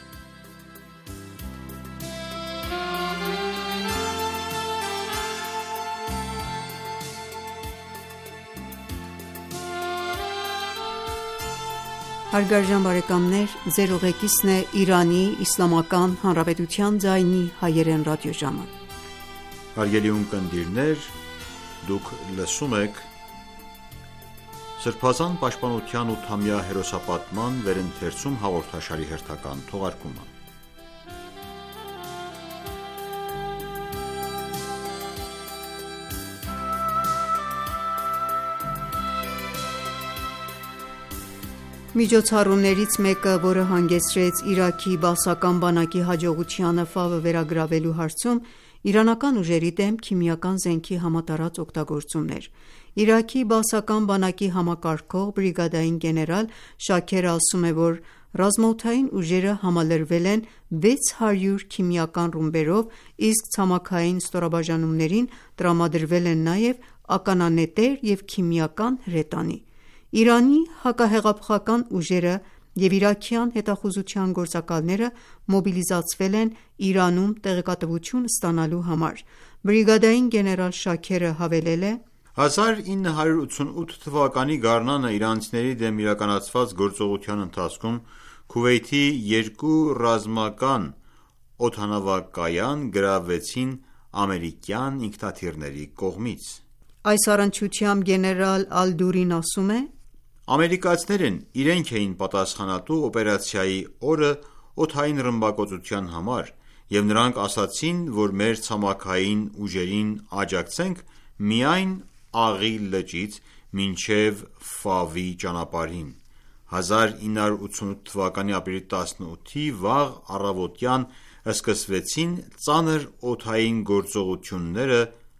Հարգարժան բարեկամներ, ձեր ուղեկիցն է Իրանի Իսլամական Հանրապետության ձայնի հայերեն ռադիոժամը։ Հարգելի ունկնդիրներ, դուք լսում եք Սրբազան պաշտպանության ութամյա հերոսապատման վերընթերցում հաղորդաշարի հերթական թողարկումը։ Միջոցառումներից մեկը, որը հանգեցրեց Իրաքի բաասական բանակի հաջողությանը Ֆավը վերագրավելու հարցում, իրանական ուժերի դեմ քիմիական զենքի համատարած օգտագործումն էր։ Իրաքի բաասական բանակի համակարգող բրիգադային գեներալ Շաքերը ասում է, որ ռազմաօդային ուժերը համալրվել են վեց հարյուր քիմիական ռումբերով, իսկ ցամաքային ստորաբաժանումներին տրամադրվել են նաև ականանետեր և քիմիական հրետանի։ Իրանի հակահեղափոխական ուժերը և իրաքյան հետախուզության գործակալները մոբիլիզացվել են Իրանում տեղեկատվություն ստանալու համար։ Բրիգադային գեներալ Շաքերը հավելել է. «հազար ինը հարյուր ութսունութ թվականի գարնանը իրանցիների դեմ իրականացված գործողության ընթացքում Քուվեյթի երկու ռազմական օդանավակայան գրավվեցին ամերիկյան ինքնաթիռների կողմից»։ Այս առնչությամբ գեներալ Ալ-Դուրին ասում է. «Ամերիկացիներն իրենք էին պատասխանատու օպերացիայի օրը օդային ռմբակոծության համար և նրանք ասացին, որ մեր ցամաքային ուժերին աջակցենք միայն Աղի լճից մինչև Ֆավի ճանապարհին։ հազար ինը հարյուր ութսունութ թվականի ապրիլի տասնութի վաղ առավոտյան սկսվեցին ծանր օդային գործողությունները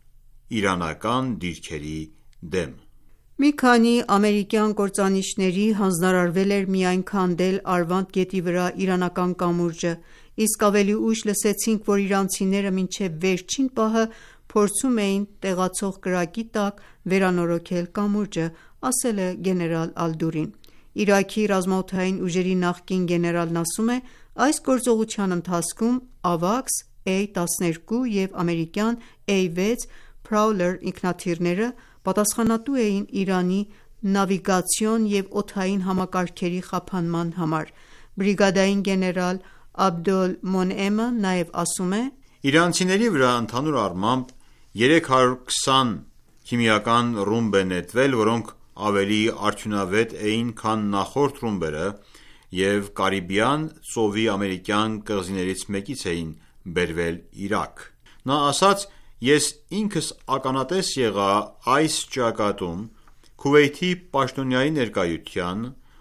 իրանական դիրքերի դեմ»։ Մի քանի ամերիկյան կործանիչների հանձնարարվել էր միայն քանդել Արվանդ գետի վրա իրանական կամուրջը, իսկ ավելի ուշ լսեցինք, որ իրանցիները մինչև վերջին պահը փորձում էին տեղացող կրակի տակ վերանորոգել կամուրջը, ասել է գեներալ Ալ-Դուրին։ Իրաքի ռազմաօդային ուժերի նախկին գեներալն ասում է. «Այս գործողության ընթացքում Ավաքս, A տասներկու և ամերիկյան A վեց Prowler ինքնաթիռները պատասխանատու էին Իրանի նավիգացիոն և օդային համակարգերի խափանման համար»։ Բրիգադային գեներալ Աբդոլ Մոնեմը նաև ասում է. «Իրանցիների վրա ընդհանուր առմամբ երեք հարյուր քսան քիմիական ռումբ է նետվել, որոնք ավելի արդյունավետ էին, քան նախորդ ռումբերը և Կարիբյան ծովի ամերիկյան կղզիներից մեկից էին բերվել Իրաք»։ Նա ասաց. «Ես ինքս ականատես եղա այս ճակատում Քուվեյթի պաշտոնյայի ներկայության,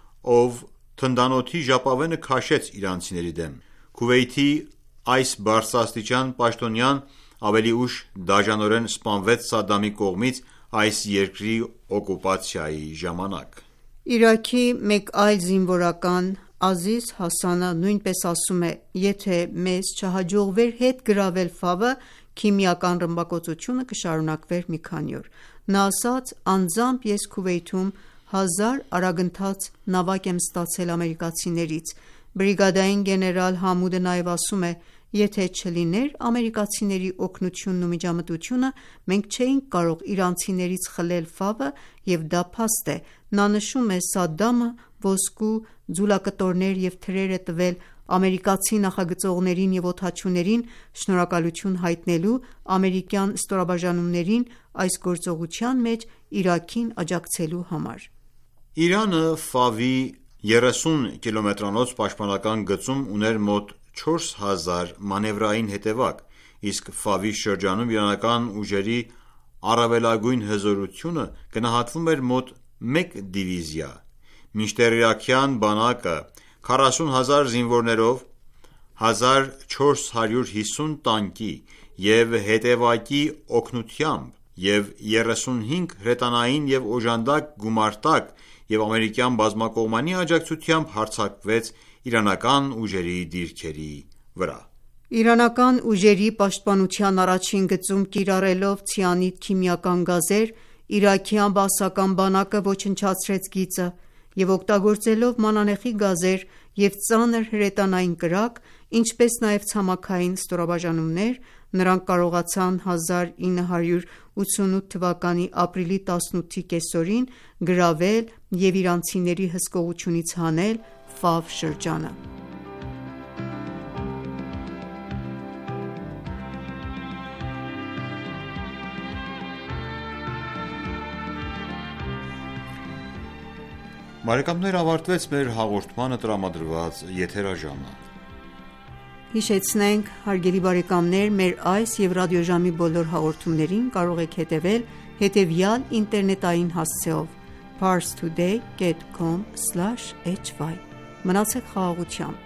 ով թնդանոթի ժապավենը քաշեց իրանցիների դեմ։ Քուվեյթի այս բարձրաստիճան պաշտոնյան ավելի ուշ դաժանորեն սպանվեց Սադամի կողմից այս երկրի օկուպացիայի ժամանակ»։ Իրաքի մեկ այլ զինվորական Ազիզ Հասանը նույնպես ասում է. «Եթե մեզ չհաջողվեր հետ գրավել Ֆավը, քիմիական ռմբակոծությունը կշարունակվեր մի քանի օր»։ Նա ասաց. «Անձամբ ես Քուվեյթում հազար արագընթաց նավակ եմ ստացել ամերիկացիներից»։ Բրիգադային գեներալ Համուդը նաև ասում է. «Եթե չլիներ ամերիկացիների օգնությունն ու միջամտությունը, մենք չէինք կարող իրանցիներից խլել Ֆավը և դա փաստ է»։ Նա նշում է. «Սադամը ոսկու, ձուլակտորներ և թրեր է տվել ամերիկացի նախագծողներին և օդաչուներին՝ շնորհակալություն հայտնելու ամերիկյան ստորաբաժանումներին այս գործողության մեջ Իրաքին աջակցելու համար»։ Իրանը Ֆավի երեսուն կիլոմետրանոց պաշտպանական գծում ուներ մոտ չորս հազար մանևրային հետևակ, իսկ Ֆավի շրջանում իրանական ուժերի առավելագույն հզորությունը գնահատվում էր մոտ մեկ դիվիզիա, մինչդեռ իրաքյան բանակը քառասուն հազար զինվորներով, հազար չորս հարյուր հիսուն տանկի և հետևակի օգնությամբ և երեսունհինգ հրետանային և օժանդակ գումարտակ և ամերիկյան բազմակողմանի աջակցությամբ հարձակվեց իրանական ուժերի դիրքերի վրա։ Իրանական ուժերի պաշտպանության առաջին գծում կիրառելով ցիանիդ քիմիական գազեր, իրաքյան բաասական բանակը ոչնչացրեց գիծը և օգտագործելով մանանեխի գազեր և ծանր հրետանային կրակ, ինչպես նաև ցամաքային ստորաբաժանումներ, նրանք կարողացան հազար ինը հարյուր ութսունութ թվականի ապրիլի տասնութի կեսօրին գրավել և իրանցիների հսկողությունից հանել Ֆավ շրջանը։ Բարեկամներ, ավարտվեց մեր հաղորդմանը տրամադրված եթերաժամը։ Հիշեցնենք, հարգելի բարեկամներ, մեր այս և ռադիոժամի բոլոր հաղորդումներին կարող եք հետևել հետևյալ ինտերնետային հասցեով՝ parstoday dot com slash h y: Մնացեք խաղաղությամբ։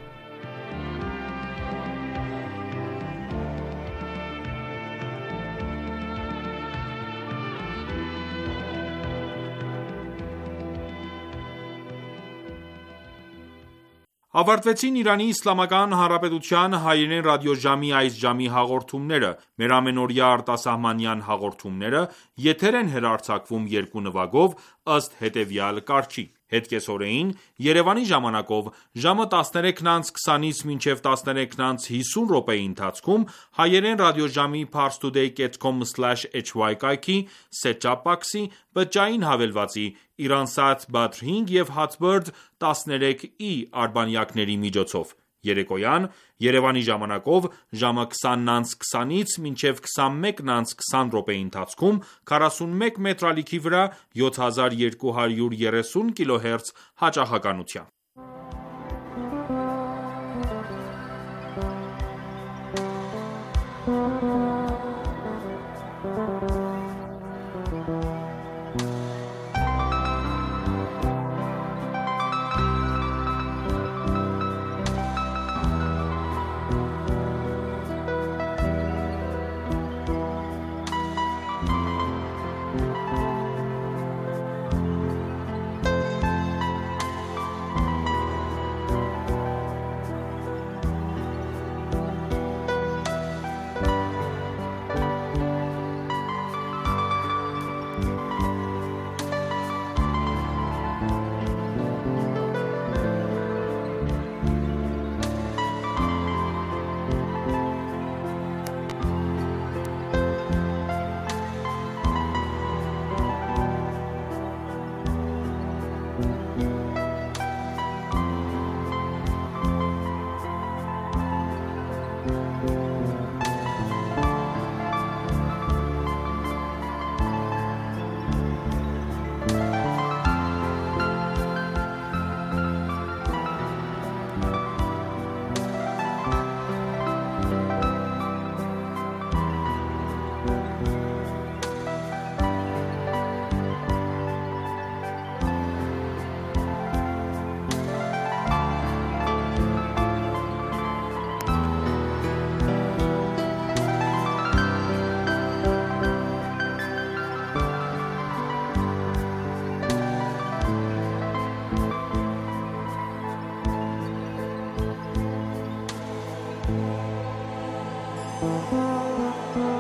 Ավարտվեցին Իրանի Իսլամական Հանրապետության հայերեն ռադիոժամի այս ժամի հաղորդումները։ Մեր ամենօրյա արտասահմանյան հաղորդումները եթեր են հեռարձակվում երկու նվագով ըստ հետևյալ կարգի: Հետկեսօրեին Երևանի ժամանակով ժամը տասներեքն անց քսանից մինչև տասներեքն անց հիսուն րոպեի ընթացքում հայերեն ռադիոժամի parstoday dot com slash h y կայքի set-top box-ի բջջային հավելվածի Iransat Badr հինգ և Hotbird տասներեք E արբանյակների միջոցով: Երեկոյան Երևանի ժամանակով ժամը քսանն անց քսանից մինչև քսանմեկն անց քսան րոպեի ընթացքում քառասունմեկ մետրալիքի վրա յոթ հազար երկու հարյուր երեսուն կիլոհերց հաճախականությամբ։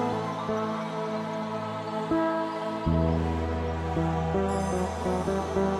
Thank you.